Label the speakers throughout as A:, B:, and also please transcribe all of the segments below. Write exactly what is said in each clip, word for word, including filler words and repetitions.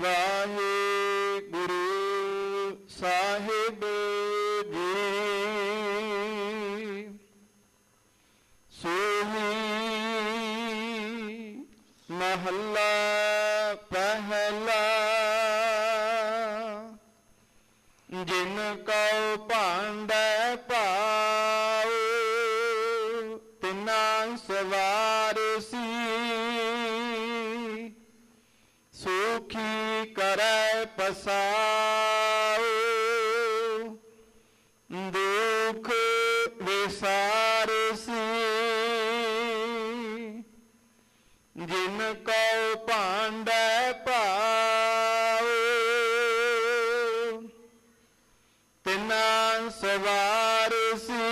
A: ਵਾਹਿਗੁਰੂ ਸਾਹਿਬ ਜੀ। ਸੋਹੀ ਮਹੱਲਾ ਪਹਿਲਾ। ਜਿਨ ਕਉ ਭਾਂਡੈ ਭਾਉ ਤਿਨਾ ਸਵਾਰਸੀ। ਸੁਖੀ ਕਰੈ ਪਸਾਉ ਦੁਖ ਵਿਸਾਰਸੀ। ਜਿਨ ਕਉ ਭਾਂਡੈ ਭਾਉ ਤਿਨਾ ਸਵਾਰਸੀ।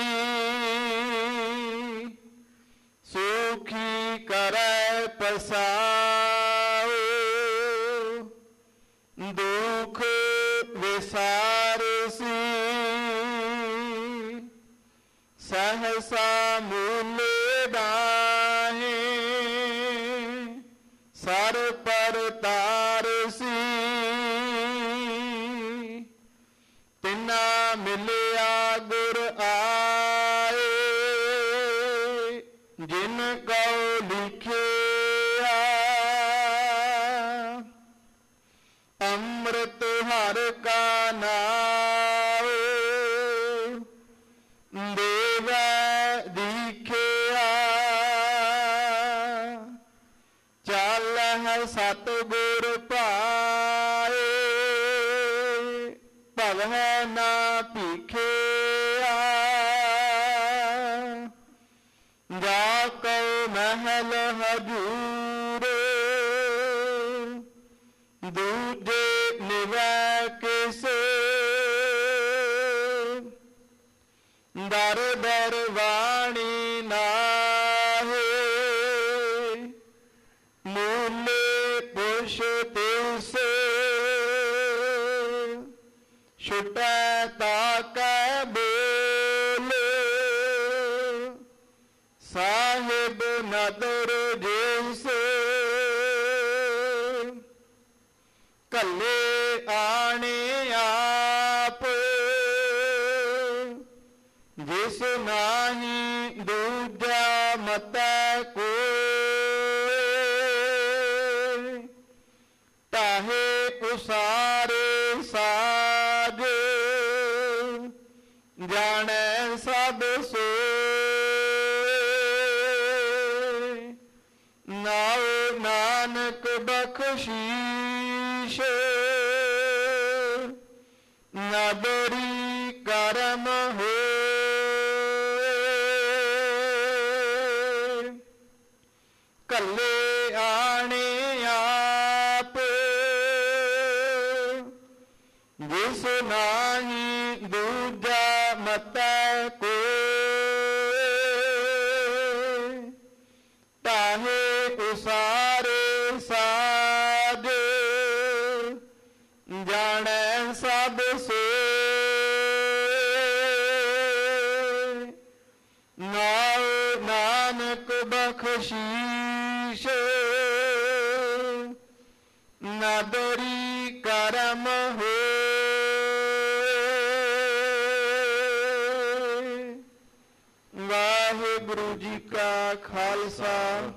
A: ਸੁਖੀ ਕਰੈ ਪਸਾਉ ਦੁਖ ਵਿਸਾਰਸੀ। ਸਹਸਾ ਮੂਲ ਦਾਹੇ ਸਰ ਪਰ ਤਾਰਸੀ। ਤਿਨਾ ਮਿਲਿਆ ਗੁਰ ਆਏ ਜਿਨ ਕਉ ਲਿਖਿਆ। ਅੰਮ੍ਰਿਤ ਹਰ ਕਾ ਨਾਮ ਦੇਵੈ ਦੀਖਿਆ। ਚੱਲਹਿ ਸਤਿਗੁਰ ਭਾਏ ਭਵਹਿ ਨਾ ਭੀਖਿਆ। ਜਾ ਕਉ ਮਹਿਲ ਹਜੂਰ ਦੂਜੇ ਨਿਵੈ ਕਿਸੇ। ਦਰ ਦਰ ਵਾਣੀ ਨਾਹੇ ਮੂਲੇ ਪੁਰਸ਼ ਤਿਸੇ। ਛੁਟੈ ਤਾਕੈ ਬੋਲੇ ਸਾਹਿਬ ਨਦਰ ਜੈਸੇ। ਕੱਲੇ ਆਣੇ ਆਪ ਜਿਸ ਨਾਹੀ ਦੂਜਾ ਮਤੈ ਕੋਇ। ਤਾਹੇ ਉਸਾਰੇ ਸਾਜ ਜਾਣੈ ਸਭ ਸੋਇ। ਨਾਉ ਨਾਨਕ ਬਖਸ਼ੀਸ਼ ਨਦਰੀ ਕਰਮ ਹੋਏ। ਕੱਲੇ ਆਣੇ ਆਪ ਜਿਸ ਨਾਹੀ ਦੂਜਾ ਮਤੈ ਕੋਇ। ਤਾਹੇ ਉਸਾਰੇ ਸਾਜ ਜਾਣੈ ਸਭ ਸੋਇ। ਨਾਉ ਨਾਨਕ ਬਖਸ਼ੀਸ਼ ਨਦਰੀ ਕਰਮ ਹੋਏ। ਵਾਹਿਗੁਰੂ ਜੀ ਕਾ ਖਾਲਸਾ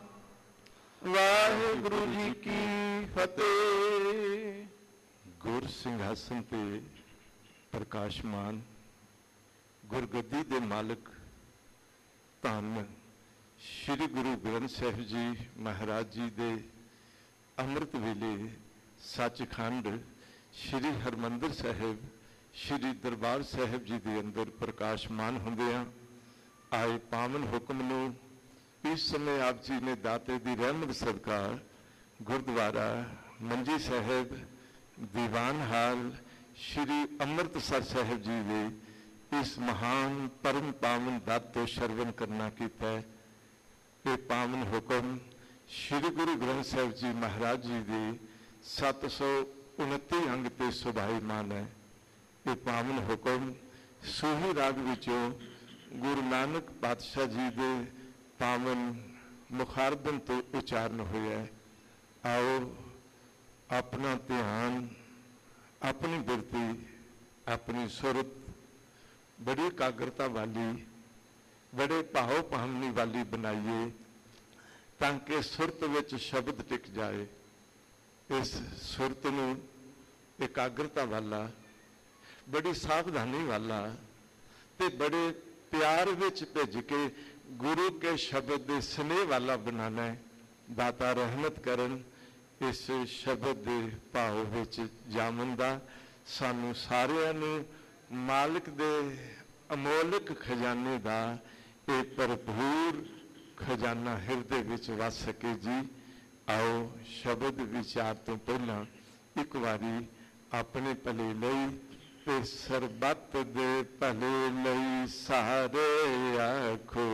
A: ਵਾਹਿਗੁਰੂ ਜੀ ਕੀ ਫਤਿਹ।
B: ਗੁਰ ਸਿੰਘਾਸਨ ਤੇ ਪ੍ਰਕਾਸ਼ਮਾਨ ਗੁਰਗੱਦੀ ਦੇ ਮਾਲਕ ਧੰਨ ਸ਼੍ਰੀ ਗੁਰੂ ਗ੍ਰੰਥ ਸਾਹਿਬ ਜੀ ਮਹਾਰਾਜ ਜੀ ਦੇ ਅੰਮ੍ਰਿਤ ਵੇਲੇ ਸੱਚਖੰਡ ਸ਼੍ਰੀ ਹਰਿਮੰਦਰ ਸਾਹਿਬ ਸ਼੍ਰੀ ਦਰਬਾਰ ਸਾਹਿਬ ਜੀ ਦੇ ਅੰਦਰ ਪ੍ਰਕਾਸ਼ਮਾਨ ਹੁੰਦਿਆਂ ਆਏ ਪਾਵਨ ਹੁਕਮ ਨੂੰ ਇਸ ਸਮੇਂ ਆਪ ਜੀ ਨੇ ਦਾਤੇ ਦੀ ਰਹਿਮਤ ਸਦਕਾ ਗੁਰਦੁਆਰਾ ਮੰਜੀ ਸਾਹਿਬ ਦੀਵਾਨ ਹਾਲ ਸ਼੍ਰੀ ਅੰਮ੍ਰਿਤਸਰ ਸਾਹਿਬ ਜੀ ਦੇ ਇਸ ਮਹਾਨ ਪਰਮ ਪਾਵਨ ਦਾਤ ਤੋਂ ਸ਼ਰਵਨ ਕਰਨਾ ਕੀਤਾ ਹੈ। ਇਹ ਪਾਵਨ ਹੁਕਮ ਸ਼੍ਰੀ ਗੁਰੂ ਗ੍ਰੰਥ ਸਾਹਿਬ ਜੀ ਮਹਾਰਾਜ ਜੀ ਦੇ ਸੱਤ ਸੌ ਉਨੱਤੀ ਅੰਗ ਤੇ ਸੁਭਾਈਮਾਨ ਹੈ। ਇਹ ਪਾਵਨ ਹੁਕਮ ਸੂਹੀ ਰਾਗ ਵਿੱਚੋਂ ਗੁਰੂ ਨਾਨਕ ਪਾਤਸ਼ਾਹ ਜੀ ਦੇ ਪਾਵਨ ਮੁਖਾਰਬਨ ਤੋਂ ਉਚਾਰਨ ਹੋਇਆ ਹੈ। ਆਓ अपना ध्यान, अपनी बिरती, अपनी सुरत बड़ी एकाग्रता वाली, बड़े भाव भावनी वाली बनाइए ताकि सुरत विच शब्द टिक जाए। इस सुरत नूं एकाग्रता वाला, बड़ी सावधानी वाला ते बड़े प्यार विच भेज के गुरु के शब्द के स्नेह वाला बनाना है। दाता रहमत करन इस शब्द के भाव विच जामन दा सानू सारिਆਂ ਨੂੰ मालिक दे अमोलक खजाने का ये भरपूर खजाना हिरदे विच वस सके जी। आओ शब्द विचार तो पहला एक बारी अपने भले लई ते सरबत दे भले लई सारे आखो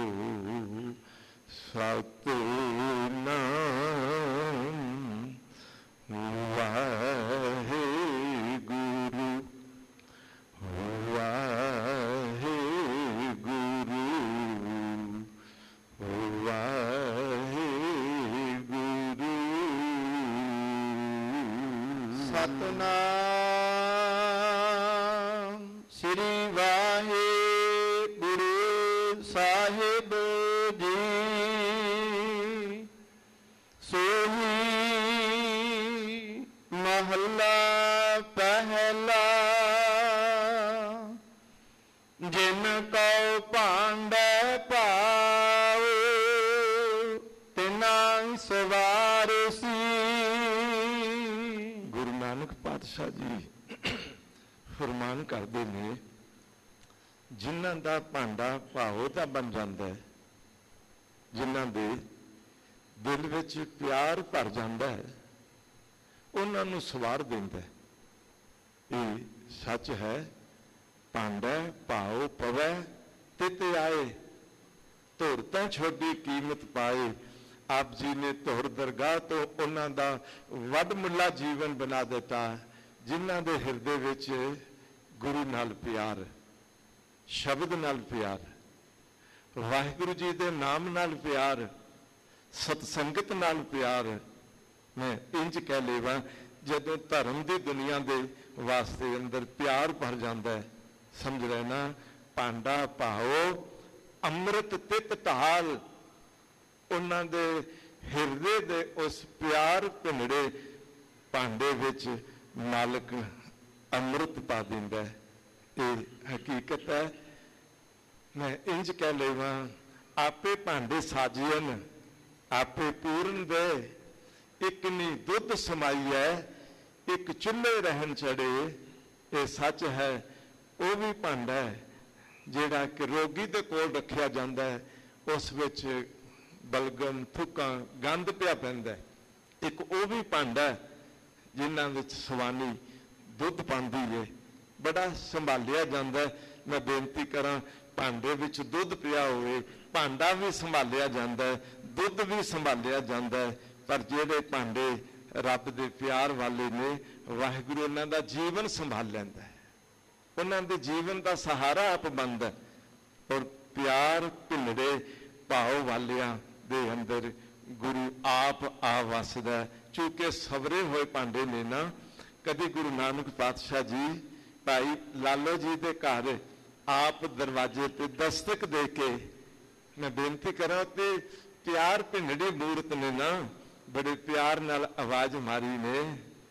B: सतनाम वाहे गुरु वाहे गुरु वाहे गुरु।
A: सतनाम श्री वाहे गुरु साहिब जी। सोही महला पहला जिन को पांडे पाओ तिना सवार सी।
B: गुरु नानक पातशाह जी फरमान करते ने जिन्हां दा भांडा भावो दा बन जाता है, जिन्हां दे दिल विच प्यार भर जाता है, उन्हां नूं सवार दिंदा है। ये सच है। भांडा भाव पवै तित आए, धुर तां छोड़ी कीमत पाए। आप जी ने धुर दरगाह तो उन्हां दा वडमुला जीवन बना दिता, जिन्हां दे हिरदे विच गुरु नाल प्यार, शब्द नाल प्यार, वाहिगुरु जी दे नाम नाल प्यार, सतसंगत नाल प्यार। मैं इंज कह लेवा जदों धर्म की दुनिया के वास्ते अंदर प्यार भर जाता है, समझ लेना भांडा भाओ अमृत तित ढाल। उन्हां दे हिरदे दे उस प्यार भिंडे भांडे विच मालिक अमृत पा दिंदा है। ये हकीकत है। मैं इंज कह लेवा आपे भांडे साजियन आपे पूरन दे। एक नी दुध समाई है, एक चुल्हे रहन चढ़े। ये सच है। वो भी भांडा है जिहड़ा कि रोगी दे कोल रखिया जाता है, उस विच बलगम थुक्कां गंद पिया पैंदा है। एक वो भी भांडा है जिन्हां विच सवानी दुध पांदी है, बड़ा संभालिया जाता है। मैं बेनती करा भांडे विच दुध पिया होवे, भांडा भी संभालिया जाता है, दुध भी संभालिया जाता है। पर जिहड़े भांडे रब दे प्यार वाले ने, वाहिगुरू उन्हां दा जीवन संभाल लैंदा है, उन्हां दे जीवन का सहारा आप बनदा है। और प्यार भिंडे भाव वालियां दे अंदर गुरु आप आ वसदा है। चूंकि सवरे होए भांडे ने ना, कभी गुरु नानक पातशाह जी भाई लालो जी दे घर आप दरवाजे ते दस्तक दे के, मैं बेनती करा कि प्यार भिंडी मूरत ने ना बड़े प्यार नाल आवाज मारी ने,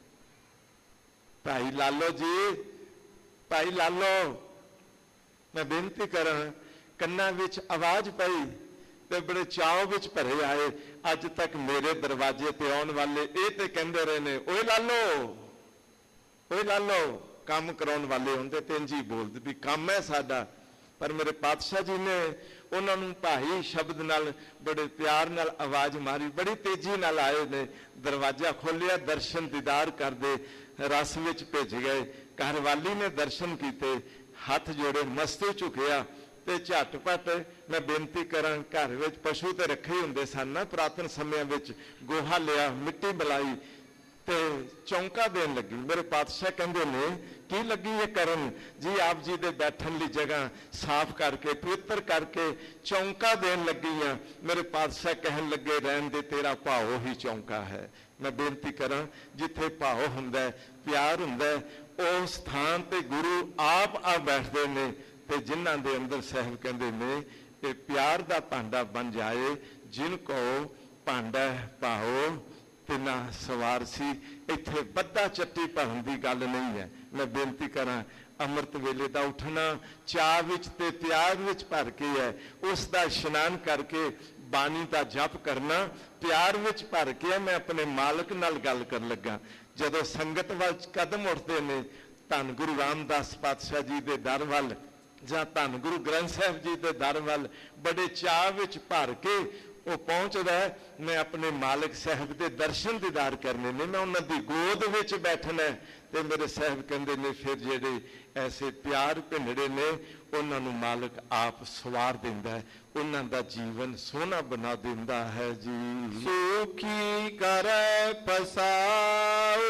B: भाई लालो जी, भाई लालो। मैं बेनती करा कन्ना विच आवाज पई ते बड़े चाव विच भरे आए। अज तक मेरे दरवाजे ते आउण वाले ये ते कहंदे रहे ने, ओए लालो, ओए लालो। काम कराउण वाले हुंदे ते इंज ही बोलदे भी काम है साडा। पर मेरे पातशाह जी ने उन्होंने भाई शब्द नाल बड़े प्यार नाल आवाज मारी, बड़ी तेजी नाल आए ने, दरवाजा खोलिया, दर्शन दीदार करदे रस विच भेज गए। घरवाली ने दर्शन किते, हाथ जोड़े, मस्तू झुकिया ते झटपट मैं बेनती करा घर विच पशु ते रखे ही हुंदे सन ना पुरातन समय विच, गोहा लिया, मिट्टी मिलाई ते चौंका देन लगी। मेरे पातशाह कहंदे ने ਕੀ ਲੱਗੀ ਇਹ ਕਰਨ ਜੀ? ਆਪ ਜੀ ਦੇ ਬੈਠਣ ਲਈ ਜਗ੍ਹਾ ਸਾਫ਼ ਕਰਕੇ ਪਵਿੱਤਰ ਕਰਕੇ ਚੌਂਕਾ ਦੇਣ ਲੱਗੀ ਆ। ਮੇਰੇ ਪਾਤਸ਼ਾਹ ਕਹਿਣ ਲੱਗੇ ਰਹਿਣ ਦੇ, ਤੇਰਾ ਭਾਉ ਹੀ ਚੌਂਕਾ ਹੈ। ਮੈਂ ਬੇਨਤੀ ਕਰਾਂ ਜਿੱਥੇ ਭਾਉ ਹੁੰਦਾ ਹੈ, ਪਿਆਰ ਹੁੰਦਾ ਹੈ, ਉਸ ਸਥਾਨ ਤੇ ਗੁਰੂ ਆਪ ਆ ਬੈਠਦੇ ਨੇ ਤੇ ਜਿਨ੍ਹਾਂ ਦੇ ਅੰਦਰ ਸਾਹਿਬ ਕਹਿੰਦੇ ਨੇ ਇਹ ਪਿਆਰ ਦਾ ਭਾਂਡਾ ਬਣ ਜਾਏ। ਜਿਨ ਕੋ ਭਾਂਡਾ ਭਾਉ ਤਿਨਾ ਸਵਾਰ ਸੀ। ਇੱਥੇ ਬੱਧਾ ਚੱਟੀ ਭਰਨ ਦੀ ਗੱਲ ਨਹੀਂ ਹੈ। ਮੈਂ ਬੇਨਤੀ ਕਰਾਂ ਅੰਮ੍ਰਿਤ ਵੇਲੇ ਦਾ ਉੱਠਣਾ ਚਾਹ ਵਿੱਚ ਤੇ ਪਿਆਰ ਵਿੱਚ ਭਰ ਕੇ ਹੈ। ਉਸ ਦਾ ਇਸ਼ਨਾਨ ਕਰਕੇ ਬਾਣੀ ਦਾ ਜਪ ਕਰਨਾ ਪਿਆਰ ਵਿੱਚ ਭਰ ਕੇ ਹੈ। ਮੈਂ ਆਪਣੇ ਮਾਲਕ ਨਾਲ ਗੱਲ ਕਰਨ ਲੱਗਾ। ਜਦੋਂ ਸੰਗਤ ਵੱਲ ਕਦਮ ਉੱਠਦੇ ਨੇ ਧੰਨ ਗੁਰੂ ਰਾਮਦਾਸ ਪਾਤਸ਼ਾਹ ਜੀ ਦੇ ਦਰ ਵੱਲ ਜਾਂ ਧੰਨ ਗੁਰੂ ਗ੍ਰੰਥ ਸਾਹਿਬ ਜੀ ਦੇ ਦਰ ਵੱਲ ਬੜੇ ਚਾਅ ਵਿੱਚ ਭਰ ਕੇ ਉਹ ਪਹੁੰਚਦਾ। ਮੈਂ ਆਪਣੇ ਮਾਲਕ ਸਾਹਿਬ ਦੇ ਦਰਸ਼ਨ ਦੀਦਾਰ ਕਰਨੇ ਨੇ, ਮੈਂ ਉਹਨਾਂ ਦੀ ਗੋਦ ਵਿੱਚ ਬੈਠਣਾ। ਤੇ ਮੇਰੇ ਸਾਹਿਬ ਕਹਿੰਦੇ ਨੇ ਫਿਰ ਜਿਹੜੇ ਐਸੇ ਪਿਆਰ ਭਿੰਨੜੇ ਨੇ ਉਹਨਾਂ ਨੂੰ ਮਾਲਕ ਆਪ ਸਵਾਰ ਦਿੰਦਾ ਹੈ, ਉਹਨਾਂ ਦਾ ਜੀਵਨ ਸੋਹਣਾ ਬਣਾ ਦਿੰਦਾ ਹੈ ਜੀ।
A: ਸੁਖੀ ਕਰੈ ਪਸਾਉ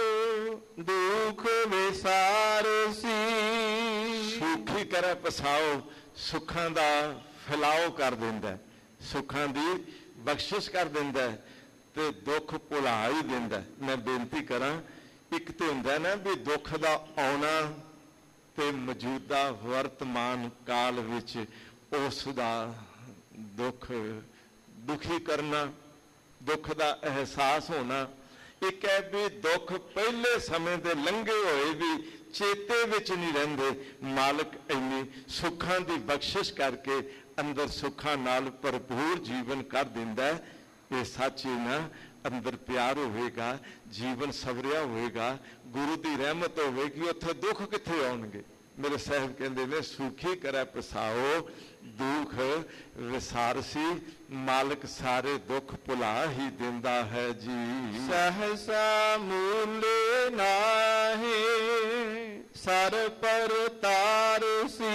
A: ਦੁਖ ਵਿਸਾਰਸੀ।
B: ਸੁਖੀ ਕਰੈ ਪਸਾਉ, ਸੁੱਖਾਂ ਦਾ ਫੈਲਾਓ ਕਰ ਦਿੰਦਾ, ਸੁੱਖਾਂ ਦੀ ਬਖਸ਼ਿਸ਼ ਕਰ ਦਿੰਦਾ ਤੇ ਦੁੱਖ ਭੁਲਾ ਹੀ ਦਿੰਦਾ। ਮੈਂ ਬੇਨਤੀ ਕਰਾਂ ਇੱਕ ਤੇ ਹੁੰਦਾ ਨਾ ਵੀ ਦੁੱਖ ਦਾ ਆਉਣਾ ਤੇ ਮੌਜੂਦਾ ਵਰਤਮਾਨ ਕਾਲ ਵਿੱਚ ਉਸ ਦਾ ਦੁੱਖ ਦੁਖੀ ਕਰਨਾ, ਦੁੱਖ ਦਾ ਅਹਿਸਾਸ ਹੋਣਾ। ਇੱਕ ਹੈ ਵੀ ਦੁੱਖ ਪਹਿਲੇ ਸਮੇਂ ਦੇ ਲੰਘੇ ਹੋਏ ਵੀ ਚੇਤੇ ਵਿੱਚ ਨਹੀਂ ਰਹਿੰਦੇ। ਮਾਲਕ ਇੰਨੀ ਸੁੱਖਾਂ ਦੀ ਬਖਸ਼ਿਸ਼ ਕਰਕੇ ਅੰਦਰ ਸੁੱਖਾਂ ਨਾਲ ਭਰਪੂਰ ਜੀਵਨ ਕਰ ਦਿੰਦਾ। ਇਹ ਸੱਚ ਹੀ ਨਾ ਅੰਦਰ ਪਿਆਰ ਹੋਵੇਗਾ, ਜੀਵਨ ਸਵਰਿਆ ਹੋਵੇਗਾ, ਗੁਰੂ ਦੀ ਰਹਿਮਤ ਹੋਵੇਗੀ, ਉੱਥੇ ਦੁੱਖ ਕਿੱਥੇ ਆਉਣਗੇ? ਮੇਰੇ ਸਾਹਿਬ ਕਹਿੰਦੇ ਨੇ ਸੁਖੀ ਕਰੈ ਪਸਾਓ ਦੁੱਖ ਵਿਸਾਰਸੀ। ਮਾਲਕ ਸਾਰੇ ਦੁੱਖ ਭੁਲਾ ਹੀ ਦਿੰਦਾ ਹੈ ਜੀ।
A: ਸਹਸਾ ਮੂਲ ਨਾਹੀ ਸਰ ਪਰ ਤਾਰਸੀ।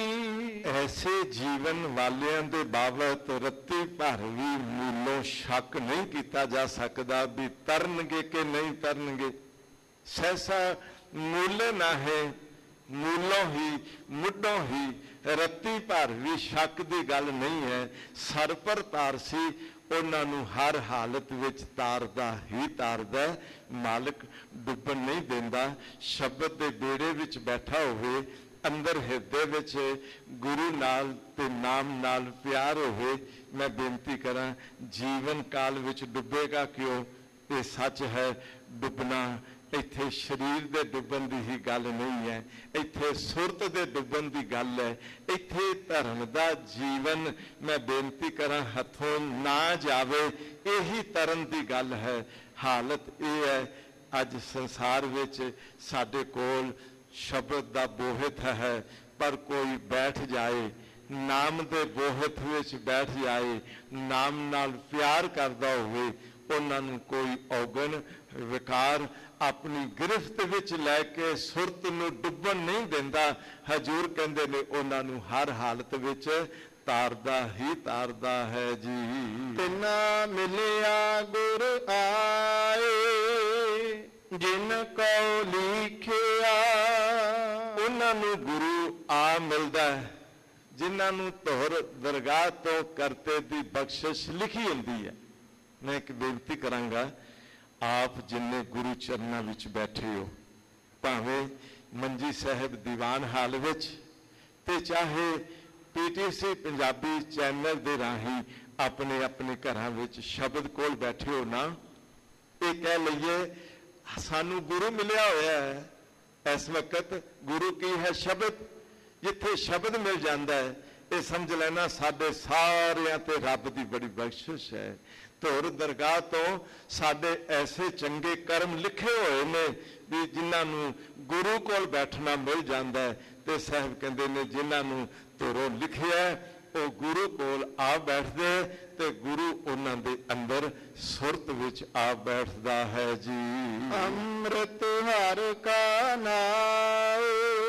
B: ਐਸੇ ਜੀਵਨ ਵਾਲਿਆਂ ਦੇ ਬਾਬਤ ਰੱਤੀ ਭਰ ਵੀ ਮੂਲੋਂ ਸ਼ੱਕ ਨਹੀਂ ਕੀਤਾ ਜਾ ਸਕਦਾ ਵੀ ਤਰਨਗੇ ਕਿ ਨਹੀਂ ਤਰਨਗੇ। ਸਹਸਾ ਮੁੱਲ ਨਾ ਹੈ, ਮੂਲੋਂ ਹੀ ਮੁੱਢੋਂ ਹੀ ਰੱਤੀ ਭਰ ਵੀ ਸ਼ੱਕ ਦੀ ਗੱਲ ਨਹੀਂ ਹੈ। ਸਰ ਪਰ ਤਾਰਸੀ, ਉਹਨਾਂ ਨੂੰ ਹਰ ਹਾਲਤ ਵਿੱਚ ਤਾਰਦਾ ਹੀ ਤਾਰਦਾ। ਮਾਲਕ ਡੁੱਬਣ ਨਹੀਂ ਦਿੰਦਾ। ਸ਼ਬਦ ਦੇ ਬੇੜੇ ਵਿੱਚ ਬੈਠਾ ਹੋਵੇ, ਅੰਦਰ ਹਿਰਦੇ ਵਿੱਚ ਗੁਰੂ ਨਾਲ ਤੇ ਨਾਮ ਨਾਲ ਪਿਆਰ ਹੋਵੇ। ਮੈਂ ਬੇਨਤੀ ਕਰਾਂ ਜੀਵਨ ਕਾਲ ਵਿੱਚ ਡੁੱਬੇਗਾ ਕਿਉਂ? ਇਹ ਸੱਚ ਹੈ ਡੁੱਬਣਾ ਇੱਥੇ ਸਰੀਰ ਦੇ ਡੁੱਬਣ ਦੀ ਹੀ ਗੱਲ ਨਹੀਂ ਹੈ, ਇੱਥੇ ਸੁਰਤ ਦੇ ਡੁੱਬਣ ਦੀ ਗੱਲ ਹੈ। ਇੱਥੇ ਧਰਮ ਦਾ ਜੀਵਨ ਮੈਂ ਬੇਨਤੀ ਕਰਾਂ ਹੱਥੋਂ ਨਾ ਜਾਵੇ, ਇਹੀ ਤਰਨ ਦੀ ਗੱਲ ਹੈ। ਹਾਲਤ ਇਹ ਹੈ ਅੱਜ ਸੰਸਾਰ ਵਿੱਚ ਸਾਡੇ ਕੋਲ ਸ਼ਬਦ ਦਾ ਬੋਹਿਤ ਹੈ, ਪਰ ਕੋਈ ਬੈਠ ਜਾਏ ਨਾਮ ਦੇ ਬੋਹਿਤ ਵਿੱਚ ਬੈਠ ਜਾਏ, ਨਾਮ ਨਾਲ ਪਿਆਰ ਕਰਦਾ ਹੋਵੇ, ਉਹਨਾਂ ਨੂੰ ਕੋਈ ਔਗਣ ਵਿਕਾਰ ਆਪਣੀ ਗਿਰਫਤ ਵਿੱਚ ਲੈ ਕੇ ਸੁਰਤ ਨੂੰ ਡੁੱਬਣ ਨਹੀਂ ਦਿੰਦਾ। ਹਜ਼ੂਰ ਕਹਿੰਦੇ ਨੇ ਉਹਨਾਂ ਨੂੰ ਹਰ ਹਾਲਤ ਵਿੱਚ ਤਾਰਦਾ ਹੀ ਤਾਰਦਾ ਹੈ ਜੀ।
A: ਤਿਨਾ ਮਿਲਿਆ ਗੁਰ ਆਏ ਜਿਨ ਕਉ ਲਿਖਿਆ।
B: ਉਹਨਾਂ ਨੂੰ ਗੁਰੂ ਆ ਮਿਲਦਾ ਹੈ ਜਿਨ੍ਹਾਂ ਨੂੰ ਧੁਰ ਦਰਗਾਹ ਤੋਂ ਕਰਤੇ ਦੀ ਬਖਸ਼ਿਸ਼ ਲਿਖੀ ਹੁੰਦੀ ਹੈ। ਮੈਂ ਇੱਕ ਬੇਨਤੀ ਕਰਾਂਗਾ, ਆਪ ਜਿੰਨੇ ਗੁਰੂ ਚਰਨਾਂ ਵਿੱਚ ਬੈਠੇ ਹੋ, ਭਾਵੇਂ ਮੰਜੀ ਸਾਹਿਬ ਦੀਵਾਨ ਹਾਲ ਵਿੱਚ ਤੇ ਚਾਹੇ ਪੀਟੀਸੀ ਪੰਜਾਬੀ ਚੈਨਲ ਦੇ ਰਾਹੀਂ ਆਪਣੇ ਆਪਣੇ ਘਰਾਂ ਵਿੱਚ ਸ਼ਬਦ ਕੋਲ ਬੈਠੇ ਹੋ ਨਾ, ਇਹ ਕਹਿ ਲਈਏ ਸਾਨੂੰ ਗੁਰੂ ਮਿਲਿਆ ਹੋਇਆ ਹੈ। ਇਸ ਵਕਤ ਗੁਰੂ ਕੀ ਹੈ? ਸ਼ਬਦ। ਜਿੱਥੇ ਸ਼ਬਦ ਮਿਲ ਜਾਂਦਾ ਹੈ ਇਹ ਸਮਝ ਲੈਣਾ ਸਾਡੇ ਸਾਰਿਆਂ ਤੇ ਰੱਬ ਦੀ ਬੜੀ ਬਖਸ਼ਿਸ਼ ਹੈ। ਧੁਰ ਦਰਗਾਹ ਤੋਂ ਸਾਡੇ ਐਸੇ ਚੰਗੇ ਕਰਮ ਲਿਖੇ ਹੋਏ ਨੇ ਵੀ ਜਿਨ੍ਹਾਂ ਨੂੰ ਗੁਰੂ ਕੋਲ ਬੈਠਣਾ ਮਿਲ ਜਾਂਦਾ ਹੈ। ਤੇ ਸਾਹਿਬ ਕਹਿੰਦੇ ਨੇ ਜਿਨ੍ਹਾਂ ਨੂੰ ਧੁਰੋਂ ਲਿਖਿਆ ਉਹ ਗੁਰੂ ਕੋਲ ਆ ਬੈਠਦੇ ਤੇ ਗੁਰੂ ਉਹਨਾਂ ਦੇ ਅੰਦਰ ਸੁਰਤ ਵਿੱਚ ਆ ਬੈਠਦਾ ਹੈ ਜੀ।
A: ਅੰਮ੍ਰਿਤ ਹਰ ਕਾ ਨਾਮ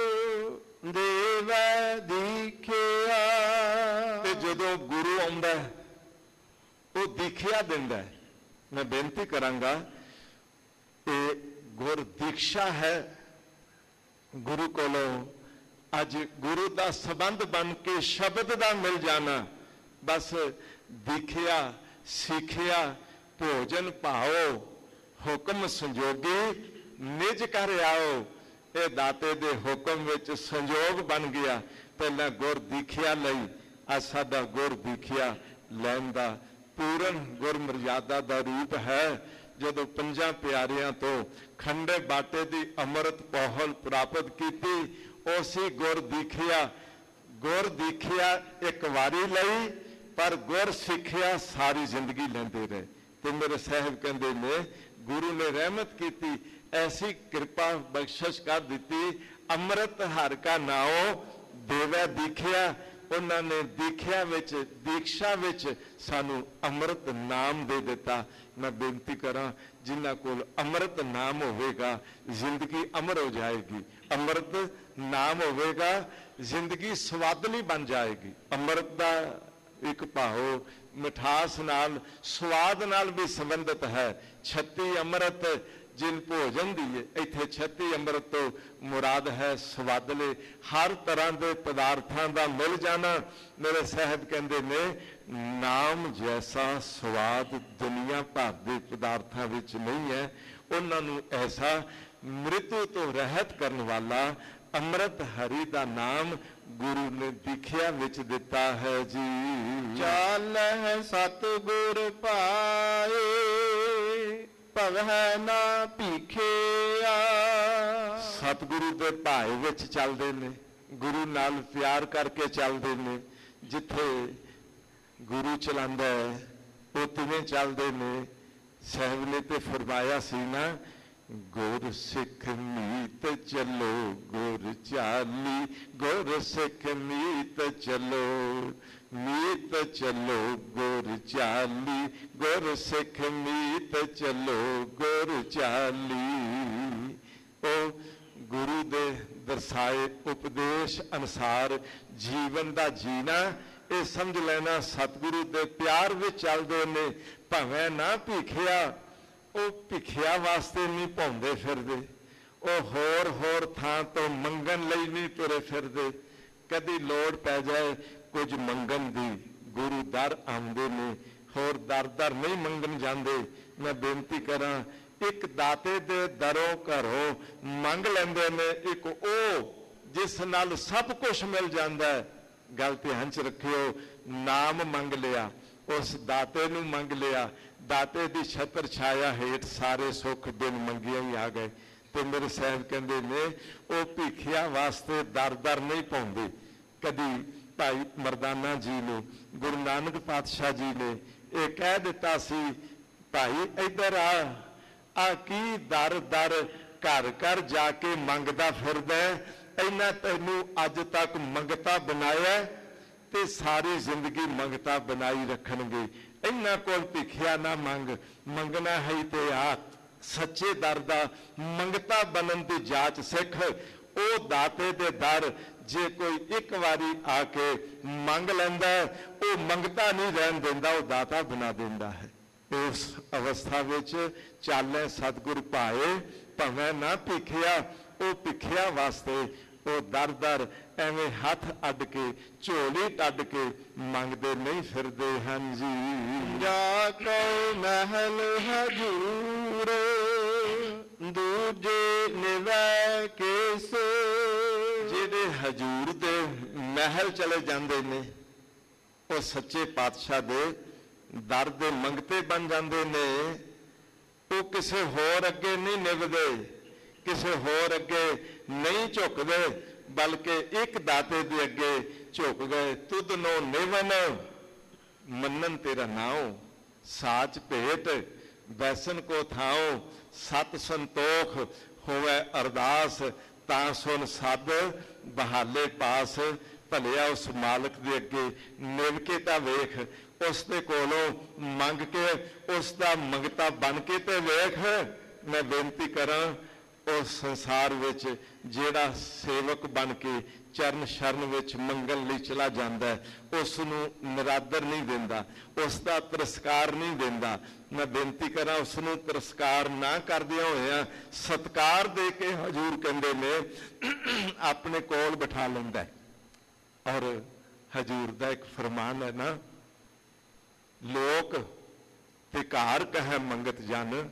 A: ਦੇਵੈ ਦੀਖਿਆ।
B: ਤੇ ਜਦੋਂ ਗੁਰੂ ਆਉਂਦਾ ਉਹ ਦੀਖਿਆ ਦਿੰਦਾ ਹੈ। ਮੈਂ ਬੇਨਤੀ ਕਰਾਂਗਾ ਇਹ ਗੁਰ ਦੀਕਸ਼ਾ ਹੈ, ਗੁਰੂ ਕੋਲੋਂ ਅੱਜ ਗੁਰੂ ਦਾ ਸੰਬੰਧ ਬਣ ਕੇ ਸ਼ਬਦ ਦਾ ਮਿਲ ਜਾਣਾ, ਬਸ ਦਿਖਿਆ ਸਿੱਖਿਆ ਭੋਜਨ ਭਾਓ ਹੁਕਮ ਸੰਜੋਗੀ ਨਿਜ ਕਰ ਆਓ, ਇਹ ਦਾਤੇ ਦੇ ਹੁਕਮ ਵਿੱਚ ਸੰਜੋਗ ਬਣ ਗਿਆ। ਪਹਿਲਾਂ ਗੁਰ ਦੀਖਿਆ ਲਈ, ਅੱਜ ਸਾਡਾ ਗੁਰ ਦੀਖਿਆ ਲੈਣ ਦਾ ਪੂਰਨ ਗੁਰ ਮਰਿਆਦਾ ਦਾ ਰੂਪ ਹੈ। ਜਦੋਂ ਪੰਜਾਂ ਪਿਆਰਿਆਂ ਤੋਂ ਖੰਡੇ ਬਾਟੇ ਦੀ ਅੰਮ੍ਰਿਤ ਪੋਹਲ ਪ੍ਰਾਪਤ ਕੀਤੀ, ਉਸੇ ਗੁਰ ਦੀਖਿਆ ਗੁਰ ਦੀਖਿਆ ਇੱਕ ਵਾਰੀ ਲਈ, ਪਰ ਗੁਰ ਸਿੱਖਿਆ ਸਾਰੀ ਜ਼ਿੰਦਗੀ ਲੈਂਦੇ ਰਹੇ। ਤੇ ਮੇਰੇ ਸਾਹਿਬ ਕਹਿੰਦੇ ਨੇ ਗੁਰੂ ਨੇ ਰਹਿਮਤ ਕੀਤੀ, ਐਸੀ ਕਿਰਪਾ ਬਖਸ਼ਿਸ਼ ਕਰ ਦਿੱਤੀ, ਅੰਮ੍ਰਿਤ ਹਰ ਕਾ ਨਾਉ ਦੇਵੈ ਦੀਖਿਆ। ਉਹਨਾਂ ਨੇ ਦੀਖਿਆ ਵਿੱਚ ਦੀਕਸ਼ਾ ਵਿੱਚ ਸਾਨੂੰ ਅੰਮ੍ਰਿਤ ਨਾਮ ਦੇ ਦਿੱਤਾ। ਮੈਂ ਬੇਨਤੀ ਕਰਾਂ, ਜਿਨ੍ਹਾਂ ਕੋਲ ਅੰਮ੍ਰਿਤ ਨਾਮ ਹੋਵੇਗਾ ਜ਼ਿੰਦਗੀ ਅਮਰ ਹੋ ਜਾਏਗੀ। ਅੰਮ੍ਰਿਤ ਨਾਮ ਹੋਵੇਗਾ ਜ਼ਿੰਦਗੀ ਸਵਾਦਲੀ ਬਣ ਜਾਏਗੀ। ਅੰਮ੍ਰਿਤ ਦਾ ਇੱਕ ਭਾਵ ਮਿਠਾਸ ਨਾਲ ਸਵਾਦ ਨਾਲ ਵੀ ਸੰਬੰਧਿਤ ਹੈ। ਛੱਤੀ ਅੰਮ੍ਰਿਤ ਜਿਨ ਭੋਜਨ ਦੀ ਹੈ, ਇੱਥੇ ਛੱਤੀ ਅੰਮ੍ਰਿਤ ਤੋਂ ਮੁਰਾਦ ਹੈ ਸਵਾਦਲੇ ਹਰ ਤਰ੍ਹਾਂ ਦੇ ਪਦਾਰਥਾਂ ਦਾ ਮਿਲ ਜਾਣਾ। ਮੇਰੇ ਸਾਹਿਬ ਕਹਿੰਦੇ ਨੇ ਨਾਮ ਜੈਸਾ ਸਵਾਦ ਦੁਨੀਆ ਭਰ ਦੇ ਪਦਾਰਥਾਂ ਵਿੱਚ ਨਹੀਂ ਹੈ। ਉਹਨਾਂ ਨੂੰ ਐਸਾ ਮ੍ਰਿਤੂ ਤੋਂ ਰਹਿਤ ਕਰਨ ਵਾਲਾ ਅੰਮ੍ਰਿਤ ਹਰੀ ਦਾ ਨਾਮ ਗੁਰੂ ਨੇ ਦੀਖਿਆ ਵਿੱਚ ਦਿੱਤਾ ਹੈ ਜੀ।
A: ਚਾਲਹਿ ਸਤਿਗੁਰ ਪਾਏ ਭਵੈ ਨਾ ਭੀਖਿਆ।
B: ਸਤਿਗੁਰੂ ਦੇ ਭਾਏ ਵਿੱਚ ਚੱਲਦੇ ਨੇ, ਗੁਰੂ ਨਾਲ ਪਿਆਰ ਕਰਕੇ ਚੱਲਦੇ ਨੇ। ਜਿੱਥੇ ਗੁਰੂ ਚਲਾਉਂਦਾ ਹੈ ਉੱਥੇ ਚੱਲਦੇ ਨੇ। ਸਾਹਿਬ ਨੇ ਤੇ ਫਰਮਾਇਆ ਸੀ ਨਾ, ਗੁਰ ਸਿੱਖ ਮੀਤ ਚਲੋ ਗੁਰ ਚਾਲੀ, ਗੁਰ ਸਿੱਖ ਮੀਤ ਚਲੋ ਮੀਤ ਚਲੋ ਗੁਰ ਚਾਲੀ, ਗੁਰ ਸਿੱਖ ਮੀਤ ਚਲੋ ਗੁਰ ਚਾਲੀ। ਉਹ ਗੁਰੂ ਦੇ ਦਰਸਾਏ ਉਪਦੇਸ਼ ਅਨੁਸਾਰ ਜੀਵਨ ਦਾ ਜੀਣਾ, ਇਹ ਸਮਝ ਲੈਣਾ ਸਤਿਗੁਰੂ ਦੇ ਪਿਆਰ ਵਿੱਚ ਚੱਲਦੇ ਨੇ। ਭਾਵੇਂ ਨਾ ਭੀਖਿਆ, ਉਹ ਭਿੱਖਿਆ ਵਾਸਤੇ ਨਹੀਂ ਭੌਂਦੇ ਫਿਰਦੇ, ਉਹ ਹੋਰ ਹੋਰ ਥਾਂ ਤੋਂ ਮੰਗਣ ਲਈ ਨਹੀਂ ਤੁਰੇ ਫਿਰਦੇ। ਕਦੀ ਲੋੜ ਪੈ ਜਾਏ ਕੁਝ ਮੰਗਣ ਦੀ, ਗੁਰੂ ਦਰ ਆਉਂਦੇ ਨੇ, ਹੋਰ ਦਰ ਦਰ ਨਹੀਂ ਮੰਗਣ ਜਾਂਦੇ। ਮੈਂ ਬੇਨਤੀ ਕਰਾਂ, ਇੱਕ ਦਾਤੇ ਦੇ ਦਰੋਂ ਘਰੋਂ ਮੰਗ ਲੈਂਦੇ ਨੇ, ਇੱਕ ਉਹ ਜਿਸ ਨਾਲ ਸਭ ਕੁਝ ਮਿਲ ਜਾਂਦਾ ਹੈ। ਗੱਲ ਧਿਆਨ ਚ ਰੱਖਿਓ, ਨਾਮ ਮੰਗ ਲਿਆ, ਉਸ ਦਾਤੇ ਨੂੰ ਮੰਗ ਲਿਆ, ਦਾਤੇ ਦੀ ਛਤਰ ਛਾਇਆ ਹੇਠ ਸਾਰੇ ਸੁੱਖ ਬਿਨ ਮੰਗਿਆ ਹੀ ਆ ਗਏ। ਤੇ ਮੇਰੇ ਸਾਹਿਬ ਕਹਿੰਦੇ ਨੇ ਉਹ ਭੀਖਿਆ ਵਾਸਤੇ ਦਰ ਦਰ ਨਹੀਂ ਪਾਉਂਦੇ। ਕਦੀ ਭਾਈ ਮਰਦਾਨਾ ਜੀ ਨੂੰ ਗੁਰੂ ਨਾਨਕ ਪਾਤਸ਼ਾਹ ਜੀ ਨੇ ਇਹ ਕਹਿ ਦਿੱਤਾ ਸੀ, ਭਾਈ ਇੱਧਰ ਆ, ਆ ਕੀ ਦਰ ਦਰ ਘਰ ਘਰ ਜਾ ਕੇ ਮੰਗਦਾ ਫਿਰਦਾ, ਇਹਨਾਂ ਤੈਨੂੰ ਅੱਜ ਤੱਕ ਮੰਗਤਾ ਬਣਾਇਆ ਤੇ ਸਾਰੀ ਜ਼ਿੰਦਗੀ ਮੰਗਤਾ ਬਣਾਈ ਰੱਖਣਗੇ। ਇਹਨਾਂ ਕੋਲ ਭਿੱਖਿਆ ਨਾ ਮੰਗ, ਮੰਗਣਾ ਹੈ ਤੇ ਆ ਸੱਚੇ ਦਰ ਦਾ ਮੰਗਤਾ ਬਣਨ ਦੀ ਜਾਂਚ ਸਿੱਖ। ਉਹ ਦਾਤੇ ਦੇ ਦਰ ਜੇ ਕੋਈ ਇੱਕ ਵਾਰੀ ਆ ਕੇ ਮੰਗ ਲੈਂਦਾ, ਉਹ ਮੰਗਤਾ ਨਹੀਂ ਰਹਿਣ ਦਿੰਦਾ, ਉਹ ਦਾਤਾ ਬਣਾ ਦਿੰਦਾ ਹੈ। ਉਸ ਅਵਸਥਾ ਵਿੱਚ ਚਾਲੇ ਸਤਿਗੁਰ ਭਾਏ ਭਾਵੇਂ ਨਾ ਭਿੱਖਿਆ, ਉਹ ਭਿੱਖਿਆ ਵਾਸਤੇ ਉਹ ਦਰ ਦਰ ਐਵੇਂ ਹੱਥ ਅੱਡ ਕੇ ਝੋਲੀ ਟੱਡ ਕੇ ਮੰਗਦੇ ਨਹੀਂ ਫਿਰਦੇ ਹਨ ਜੀ।
A: ਜਾ ਕਉ ਮਹਿਲ ਹਜੂਰ ਦੂਜੇ ਨਿਵੈ ਕੇਸ।
B: ਜਿਹੜੇ ਹਜੂਰ ਦੇ ਮਹਿਲ ਚਲੇ ਜਾਂਦੇ ਨੇ, ਉਹ ਸੱਚੇ ਪਾਤਸ਼ਾਹ ਦੇ ਦਰ ਦੇ ਮੰਗਤੇ ਬਣ ਜਾਂਦੇ ਨੇ। ਉਹ ਕਿਸੇ ਹੋਰ ਅੱਗੇ ਨਹੀਂ ਨਿਭਦੇ, ਕਿਸੇ ਹੋਰ ਅੱਗੇ ਨਹੀਂ ਝੁਕਦੇ, ਬਲਕਿ ਇੱਕ ਦਾਤੇ ਦੇ ਅੱਗੇ ਝੁਕ ਗਏ। ਤੁਧ ਨੋ ਨਿਵਨ ਮੰਨਨ ਤੇਰਾ ਨਾਉ, ਸਾਚ ਭੇਟ ਬੈਸਨ ਕੋ ਥਾਉ, ਸਤ ਸੰਤੋਖ ਹੋਵੇ ਅਰਦਾਸ, ਤਾਂ ਸੁਨ ਸਦ ਬਹਾਲੇ ਪਾਸ। ਭਲਿਆ ਉਸ ਮਾਲਕ ਦੇ ਅੱਗੇ ਨਿਵ ਕੇ ਤਾਂ ਵੇਖ, ਉਸ ਦੇ ਕੋਲੋਂ ਮੰਗ ਕੇ, ਉਸ ਦਾ ਮੰਗਤਾ ਬਣ ਕੇ ਤੇ ਵੇਖ। ਮੈਂ ਬੇਨਤੀ ਕਰਾਂ, ਉਸ ਸੰਸਾਰ ਵਿੱਚ ਜਿਹੜਾ ਸੇਵਕ ਬਣ ਕੇ ਚਰਨ ਸ਼ਰਨ ਵਿੱਚ ਮੰਗਣ ਲਈ ਚਲਾ ਜਾਂਦਾ ਹੈ, ਉਸ ਨੂੰ ਨਿਰਾਦਰ ਨਹੀਂ ਦਿੰਦਾ, ਉਸ ਦਾ ਤਿਰਸਕਾਰ ਨਹੀਂ ਦਿੰਦਾ। ਮੈਂ ਬੇਨਤੀ ਕਰਾਂ ਉਸ ਨੂੰ ਤਿਰਸਕਾਰ ਨਾ ਕਰਦਿਆਂ ਹੋਇਆਂ ਸਤਿਕਾਰ ਦੇ ਕੇ ਹਜ਼ੂਰ ਕਹਿੰਦੇ ਨੇ ਆਪਣੇ ਕੋਲ ਬਿਠਾ ਲੈਂਦਾ। ਔਰ ਹਜ਼ੂਰ ਦਾ ਇੱਕ ਫਰਮਾਨ ਹੈ ਨਾ, ਲੋਕ ਤੇ ਘਰ ਕਹੈ ਮੰਗਤ ਜਨ,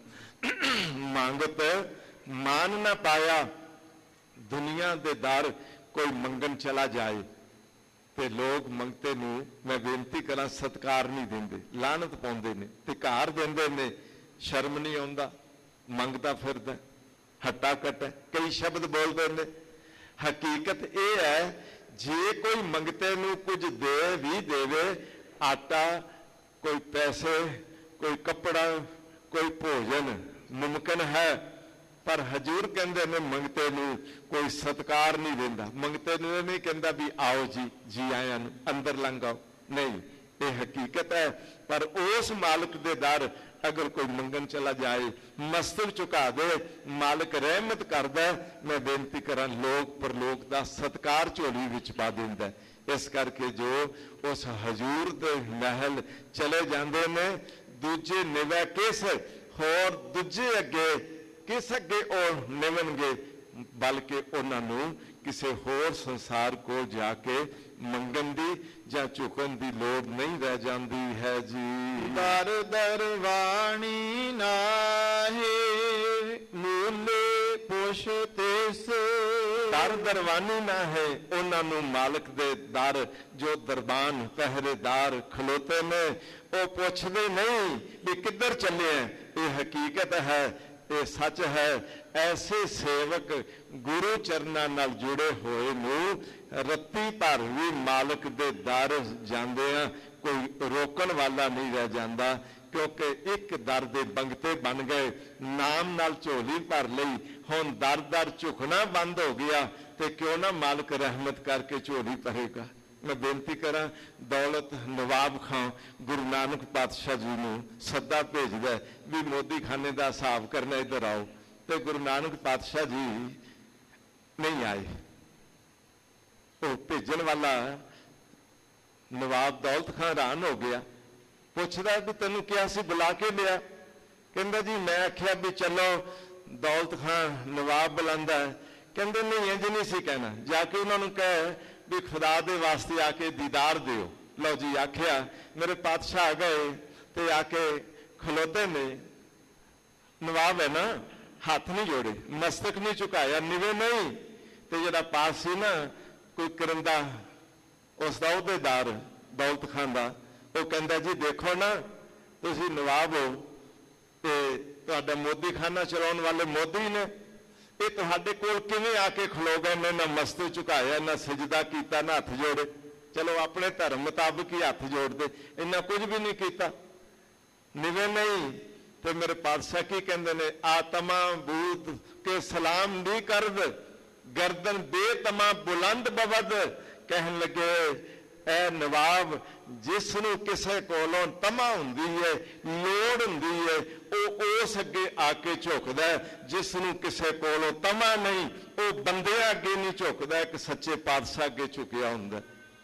B: ਮੰਗਤ ਮਾਨ ਨਾ ਪਾਇਆ। ਦੁਨੀਆ ਦੇ ਦਰ ਕੋਈ ਮੰਗਣ ਚਲਾ ਜਾਏ ਤੇ ਲੋਕ ਮੰਗਤੇ ਨੂੰ ਮੈਂ ਬੇਨਤੀ ਕਰਾਂ ਸਤਿਕਾਰ ਨਹੀਂ ਦਿੰਦੇ, ਲਾਹਨਤ ਪਾਉਂਦੇ ਨੇ, ਤੇ ਘਰ ਦਿੰਦੇ ਨੇ, ਸ਼ਰਮ ਨਹੀਂ ਆਉਂਦਾ, ਮੰਗਦਾ ਫਿਰਦਾ, ਹੱਟਾ ਕੱਟਾ, ਕਈ ਸ਼ਬਦ ਬੋਲਦੇ ਨੇ। ਹਕੀਕਤ ਇਹ ਹੈ ਜੇ ਕੋਈ ਮੰਗਤੇ ਨੂੰ ਕੁਝ ਦੇ ਵੀ ਦੇਵੇ, ਆਟਾ, ਕੋਈ ਪੈਸੇ, ਕੋਈ ਕੱਪੜਾ, ਕੋਈ ਭੋਜਨ ਮੁਮਕਿਨ ਹੈ, ਪਰ ਹਜ਼ੂਰ ਕਹਿੰਦੇ ਨੇ ਮੰਗਤੇ ਨੂੰ ਕੋਈ ਸਤਿਕਾਰ ਨਹੀਂ ਦਿੰਦਾ। ਮੰਗਤੇ ਨੂੰ ਇਹ ਨਹੀਂ ਕਹਿੰਦਾ ਵੀ ਆਓ ਜੀ, ਜੀ ਆਇਆਂ ਨੂੰ, ਅੰਦਰ ਲੰਘ ਆਓ, ਨਹੀਂ, ਇਹ ਹਕੀਕਤ ਹੈ। ਪਰ ਉਸ ਮਾਲਕ ਦੇ ਦਰ ਅਗਰ ਕੋਈ ਮੰਗਣ ਚਲਾ ਜਾਏ, ਮਸਤਕ ਝੁਕਾ ਦੇ, ਮਾਲਕ ਰਹਿਮਤ ਕਰਦਾ। ਮੈਂ ਬੇਨਤੀ ਕਰਾਂ ਲੋਕ ਪਰਲੋਕ ਦਾ ਸਤਿਕਾਰ ਝੋਲੀ ਵਿੱਚ ਪਾ ਦਿੰਦਾ। ਇਸ ਕਰਕੇ ਜੋ ਉਸ ਹਜ਼ੂਰ ਦੇ ਮਹਿਲ ਚਲੇ ਜਾਂਦੇ ਨੇ, ਦੂਜੇ ਨਿਵੈ ਕਿਸ ਹੋਰ ਦੂਜੇ ਅੱਗੇ ਕਿਸ ਅੱਗੇ ਉਹ ਨਿਵਣਗੇ, ਬਲਕਿ ਉਹਨਾਂ ਨੂੰ ਕਿਸੇ ਹੋਰ ਸੰਸਾਰ ਕੋਲ ਜਾ ਕੇ ਮੰਗਣ ਦੀ ਜਾਂ ਝੁਕਣ ਦੀ ਲੋੜ ਨਹੀਂ ਰਹਿ ਜਾਂਦੀ ਹੈ ਜੀ।
A: ਦਰ ਦਰਵਾਣੀ ਨਾਹੀ ਮੂਲੇ ਪੁਛ ਤਿਸ,
B: ਦਰ ਦਰਵਾਨੀ ਨਾ ਹੈ ਉਹਨਾਂ ਨੂੰ ਮਾਲਕ ਦੇ ਦਰ ਜੋ ਦਰਬਾਨ ਪਹਿਰੇਦਾਰ ਖਲੋਤੇ ਨੇ, ਉਹ ਪੁੱਛਦੇ ਨਹੀਂ ਵੀ ਕਿੱਧਰ ਚੱਲੇ ਆ। ਇਹ ਹਕੀਕਤ ਹੈ, ਇਹ ਸੱਚ ਹੈ। ਐਸੇ ਸੇਵਕ ਗੁਰੂ ਚਰਨਾਂ ਨਾਲ ਜੁੜੇ ਹੋਏ ਨੂੰ ਰੱਤੀ ਭਰ ਵੀ ਮਾਲਕ ਦੇ ਦਰ ਜਾਂਦੇ ਆ ਕੋਈ ਰੋਕਣ ਵਾਲਾ ਨਹੀਂ ਰਹਿ ਜਾਂਦਾ, ਕਿਉਂਕਿ ਇੱਕ ਦਰ ਦੇ ਬੰਗਤੇ ਬਣ ਗਏ, ਨਾਮ ਨਾਲ ਝੋਲੀ ਭਰ ਲਈ, ਹੁਣ ਦਰ ਦਰ ਝੁਕਣਾ ਬੰਦ ਹੋ ਗਿਆ, ਤੇ ਕਿਉਂ ਨਾ ਮਾਲਕ ਰਹਿਮਤ ਕਰਕੇ ਝੋਲੀ ਭਰੇਗਾ। ਮੈਂ ਬੇਨਤੀ ਕਰਾਂ ਦੌਲਤ ਨਵਾਬ ਖਾਂ ਗੁਰੂ ਨਾਨਕ ਪਾਤਸ਼ਾਹ ਜੀ ਨੂੰ ਸੱਦਾ ਭੇਜਦਾ ਵੀ ਮੋਦੀ ਖਾਨੇ ਦਾ ਹਿਸਾਬ ਕਰਨਾ, ਇੱਧਰ ਆਓ, ਤੇ ਗੁਰੂ ਨਾਨਕ ਪਾਤਸ਼ਾਹ ਜੀ ਨਹੀਂ ਆਏ। ਉਹ ਭੇਜਣ ਵਾਲਾ ਨਵਾਬ ਦੌਲਤ ਖਾਂ ਹੈਰਾਨ ਹੋ ਗਿਆ, ਪੁੱਛਦਾ ਵੀ ਤੈਨੂੰ ਕਿਹਾ ਸੀ, ਬੁਲਾ ਕੇ ਲਿਆ? ਕਹਿੰਦਾ ਜੀ ਮੈਂ ਆਖਿਆ ਵੀ ਚਲੋ ਦੌਲਤ ਖਾਂ ਨਵਾਬ ਬੁਲਾਉਂਦਾ ਹੈ। ਕਹਿੰਦੇ ਨਹੀਂ ਇੰਝ ਨਹੀਂ ਸੀ ਕਹਿਣਾ, ਜਾ ਕੇ ਉਹਨਾਂ ਨੂੰ ਕਹੇ ਵੀ ਖੁਦਾ ਦੇ ਵਾਸਤੇ ਆ ਕੇ ਦੀਦਾਰ ਦਿਓ। ਲਓ ਜੀ ਆਖਿਆ, ਮੇਰੇ ਪਾਤਸ਼ਾਹ ਆ ਗਏ ਤੇ ਆ ਕੇ ਖਲੋਤੇ ਨੇ। ਨਵਾਬ ਹੈ ਨਾ, ਹੱਥ ਨਹੀਂ ਜੋੜੇ, ਮਸਤਕ ਨਹੀਂ ਝੁਕਾਇਆ, ਨਿਵੇ ਨਹੀਂ। ਤੇ ਜਿਹੜਾ ਪਾਸ ਸੀ ਨਾ ਕੋਈ ਕਰਿੰਦਾ, ਉਸ ਦਾ ਅਹੁਦੇਦਾਰ ਦੌਲਤ ਖਾਨ ਦਾ, ਉਹ ਕਹਿੰਦਾ ਜੀ ਦੇਖੋ ਨਾ ਤੁਸੀਂ ਨਵਾਬ ਹੋ ਤੇ ਤੁਹਾਡਾ ਮੋਦੀ ਖਾਨਾ ਚਲਾਉਣ ਵਾਲੇ ਮੋਦੀ ਨੇ, ਇਹ ਤੁਹਾਡੇ ਕੋਲ ਕਿਵੇਂ ਆ ਕੇ ਖਲੋ ਗਏ ਨੇ? ਨਾ ਮਸਤਕ ਝੁਕਾਇਆ, ਨਾ ਸਜਦਾ ਕੀਤਾ, ਨਾ ਹੱਥ ਜੋੜੇ। ਚਲੋ ਆਪਣੇ ਧਰਮ ਮੁਤਾਬਕ ਹੀ ਹੱਥ ਜੋੜਦੇ, ਇੰਨਾ ਕੁਝ ਵੀ ਨਹੀਂ ਕੀਤਾ, ਨਿਵੇ ਨਹੀਂ। ਤੇ ਮੇਰੇ ਪਾਤਸ਼ਾਹ ਕੀ ਕਹਿੰਦੇ ਨੇ, ਆਤਮਾ ਬੂਤ ਕੇ ਸਲਾਮ ਨਹੀਂ ਕਰਦ, ਗਰਦਨ ਬੇਤਮਾ ਬੁਲੰਦ ਬਵਦ। ਕਹਿਣ ਲੱਗੇ ਐ ਨਵਾਬ, ਜਿਸ ਨੂੰ ਕਿਸੇ ਕੋਲੋਂ ਤਮਾ ਹੁੰਦੀ ਹੈ, ਲੋੜ ਹੁੰਦੀ ਹੈ, ਉਹ ਉਸ ਅੱਗੇ ਆ ਕੇ ਝੁਕਦਾ। ਜਿਸ ਨੂੰ ਕਿਸੇ ਕੋਲੋਂ ਤਮਾ ਨਹੀਂ, ਉਹ ਬੰਦਿਆਂ ਅੱਗੇ ਨਹੀਂ ਝੁਕਦਾ, ਇੱਕ ਸੱਚੇ ਪਾਤਸ਼ਾਹ ਅੱਗੇ ਝੁਕਿਆ ਹੁੰਦਾ।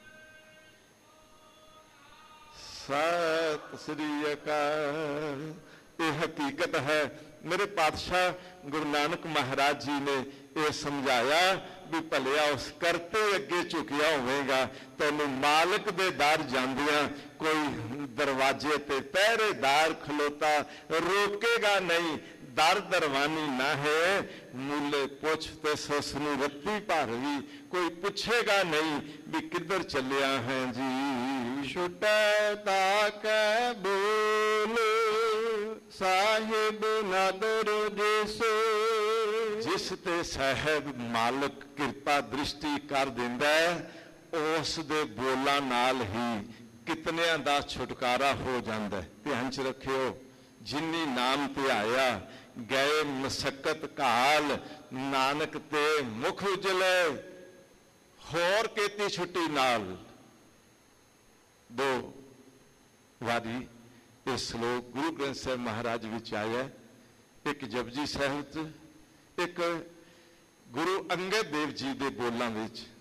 B: ਸਤਿ ਸ੍ਰੀ ਅਕਾਲ। ਇਹ ਹਕੀਕਤ ਹੈ। ਮੇਰੇ ਪਾਤਸ਼ਾਹ ਗੁਰੂ ਨਾਨਕ ਮਹਾਰਾਜ ਜੀ ਨੇ ਇਹ ਸਮਝਾਇਆ ਵੀ ਭਲਿਆ ਉਸ ਕਰਤੇ ਅੱਗੇ ਝੁਕਿਆ ਹੋਵੇਗਾ, ਤੈਨੂੰ ਮਾਲਕ ਦੇ ਦਰ ਜਾਂਦਿਆਂ ਕੋਈ ਦਰਵਾਜ਼ੇ ਤੇ ਪਹਿਰੇਦਾਰ ਖਲੋਤਾ ਰੋਕੇਗਾ ਨਹੀਂ। ਦਰ ਦਰਵਾਨੀ ਨਾ ਹੈ, ਮੂਲੇ ਪੁੱਛ ਤੇ ਸਸ ਨੂੰ ਰੱਤੀ ਭਰ ਵੀ ਕੋਈ ਪੁੱਛੇਗਾ ਨਹੀਂ ਵੀ ਕਿੱਧਰ ਚੱਲਿਆ ਹੈ ਜੀ।
A: ਛੁਟੈ ਤਾਕੈ ਬੋਲ ਸਾਹਿਬ ਨਦਰ ਜਿਸ,
B: ਜਿਸ ਤੇ ਸਾਹਿਬ ਮਾਲਕ ਕਿਰਪਾ ਦ੍ਰਿਸ਼ਟੀ ਕਰ ਦਿੰਦਾ ਹੈ, ਉਸ ਦੇ ਬੋਲਾਂ ਨਾਲ ਹੀ ਕਿਤਨਿਆਂ ਦਾ ਛੁਟਕਾਰਾ ਹੋ ਜਾਂਦਾ ਹੈ। ਧਿਆਨ ਚ ਰੱਖਿਓ, ਜਿਨੀ ਨਾਮ ਧਿਆਇਆ ਗਏ ਮਸਕਤ ਕਾਲ, ਨਾਨਕ ਤੇ ਮੁਖ ਉਜਲੇ ਹੋਰ ਕੀਤੀ ਛੁੱਟੀ ਨਾਲ। ਦੋ ਵਾਰੀ ਇਹ ਸ਼ਲੋਕ ਗੁਰੂ ਗ੍ਰੰਥ ਸਾਹਿਬ ਮਹਾਰਾਜ ਵਿੱਚ ਆਇਆ, ਇੱਕ ਜਪਜੀ ਸਾਹਿਬ 'ਚ, ਇੱਕ ਗੁਰੂ ਅੰਗਦ ਦੇਵ ਜੀ ਦੇ ਬੋਲਾਂ ਵਿੱਚ।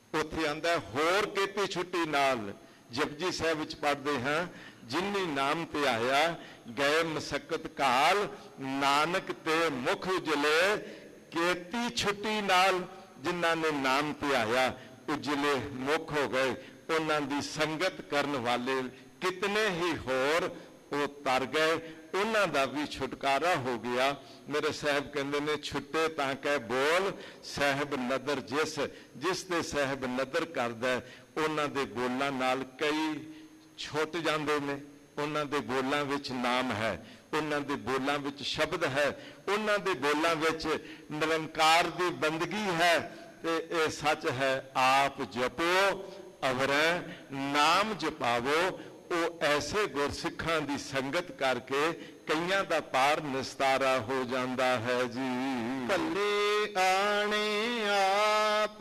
B: ਉੱਥੇ ਆਂਦਾ ਹੋਰ ਕੀਤੀ ਛੁੱਟੀ ਨਾਲ। ਜਪਜੀ ਸਾਹਿਬ ਵਿੱਚ ਪੜ੍ਹਦੇ ਹਾਂ, ਜਿਨੀ ਨਾਮ ਤੇ ਆਇਆ ਗਏ ਮਸਕਤ ਕਾਲ, ਨਾਨਕ ਤੇ ਮੁਖ ਉਜਲੇ ਕੀਤੀ ਛੁੱਟੀ ਨਾਲ। ਜਿਨ੍ਹਾਂ ਨੇ ਨਾਮ ਤੇ ਆਇਆ ਉਜਲੇ ਮੁਖ ਹੋ ਗਏ, ਉਹਨਾਂ ਦੀ ਸੰਗਤ ਕਰਨ ਵਾਲੇ ਕਿਤਨੇ ਹੀ ਹੋਰ ਉਹ ਤਰ ਗਏ, ਉਹਨਾਂ ਦਾ ਵੀ ਛੁਟਕਾਰਾ ਹੋ ਗਿਆ। ਮੇਰੇ ਸਾਹਿਬ ਕਹਿੰਦੇ ਨੇ, ਛੁੱਟੇ ਤਾਂ ਕਹਿ ਬੋਲ ਸਾਹਿਬ ਨਦਰ ਜਿਸ, ਜਿਸ ਤੇ ਸਾਹਿਬ ਨਦਰ ਕਰਦਾ ਉਹਨਾਂ ਦੇ ਬੋਲਾਂ ਨਾਲ ਕਈ ਛੁੱਟ ਜਾਂਦੇ ਨੇ। ਉਹਨਾਂ ਦੇ ਬੋਲਾਂ ਵਿੱਚ ਨਾਮ ਹੈ, ਉਹਨਾਂ ਦੇ ਬੋਲਾਂ ਵਿੱਚ ਸ਼ਬਦ ਹੈ, ਉਹਨਾਂ ਦੇ ਬੋਲਾਂ ਵਿੱਚ ਨਿਰੰਕਾਰ ਦੀ ਬੰਦਗੀ ਹੈ। ਤੇ ਇਹ ਸੱਚ ਹੈ, ਆਪ ਜਪੋ ਅਵਰੈ ਨਾਮ ਜਪਾਵੋ। ਉਹ ਐਸੇ ਗੁਰਸਿੱਖਾਂ ਦੀ ਸੰਗਤ ਕਰਕੇ ਕਈਆਂ ਦਾ ਪਾਰ ਨਿਸਤਾਰਾ ਹੋ ਜਾਂਦਾ ਹੈ ਜੀ।
A: ਭੱਲੇ ਆਣੇ ਆਪ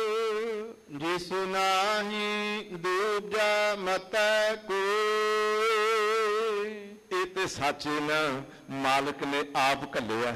A: ਜਿਸ ਨਾਹੀ ਦੂਜਾ ਮਤੈ ਕੋਈ।
B: ਇਹ ਤੇ ਸੱਚ ਨਾ ਮਾਲਕ ਨੇ ਆਪ ਘੱਲਿਆ,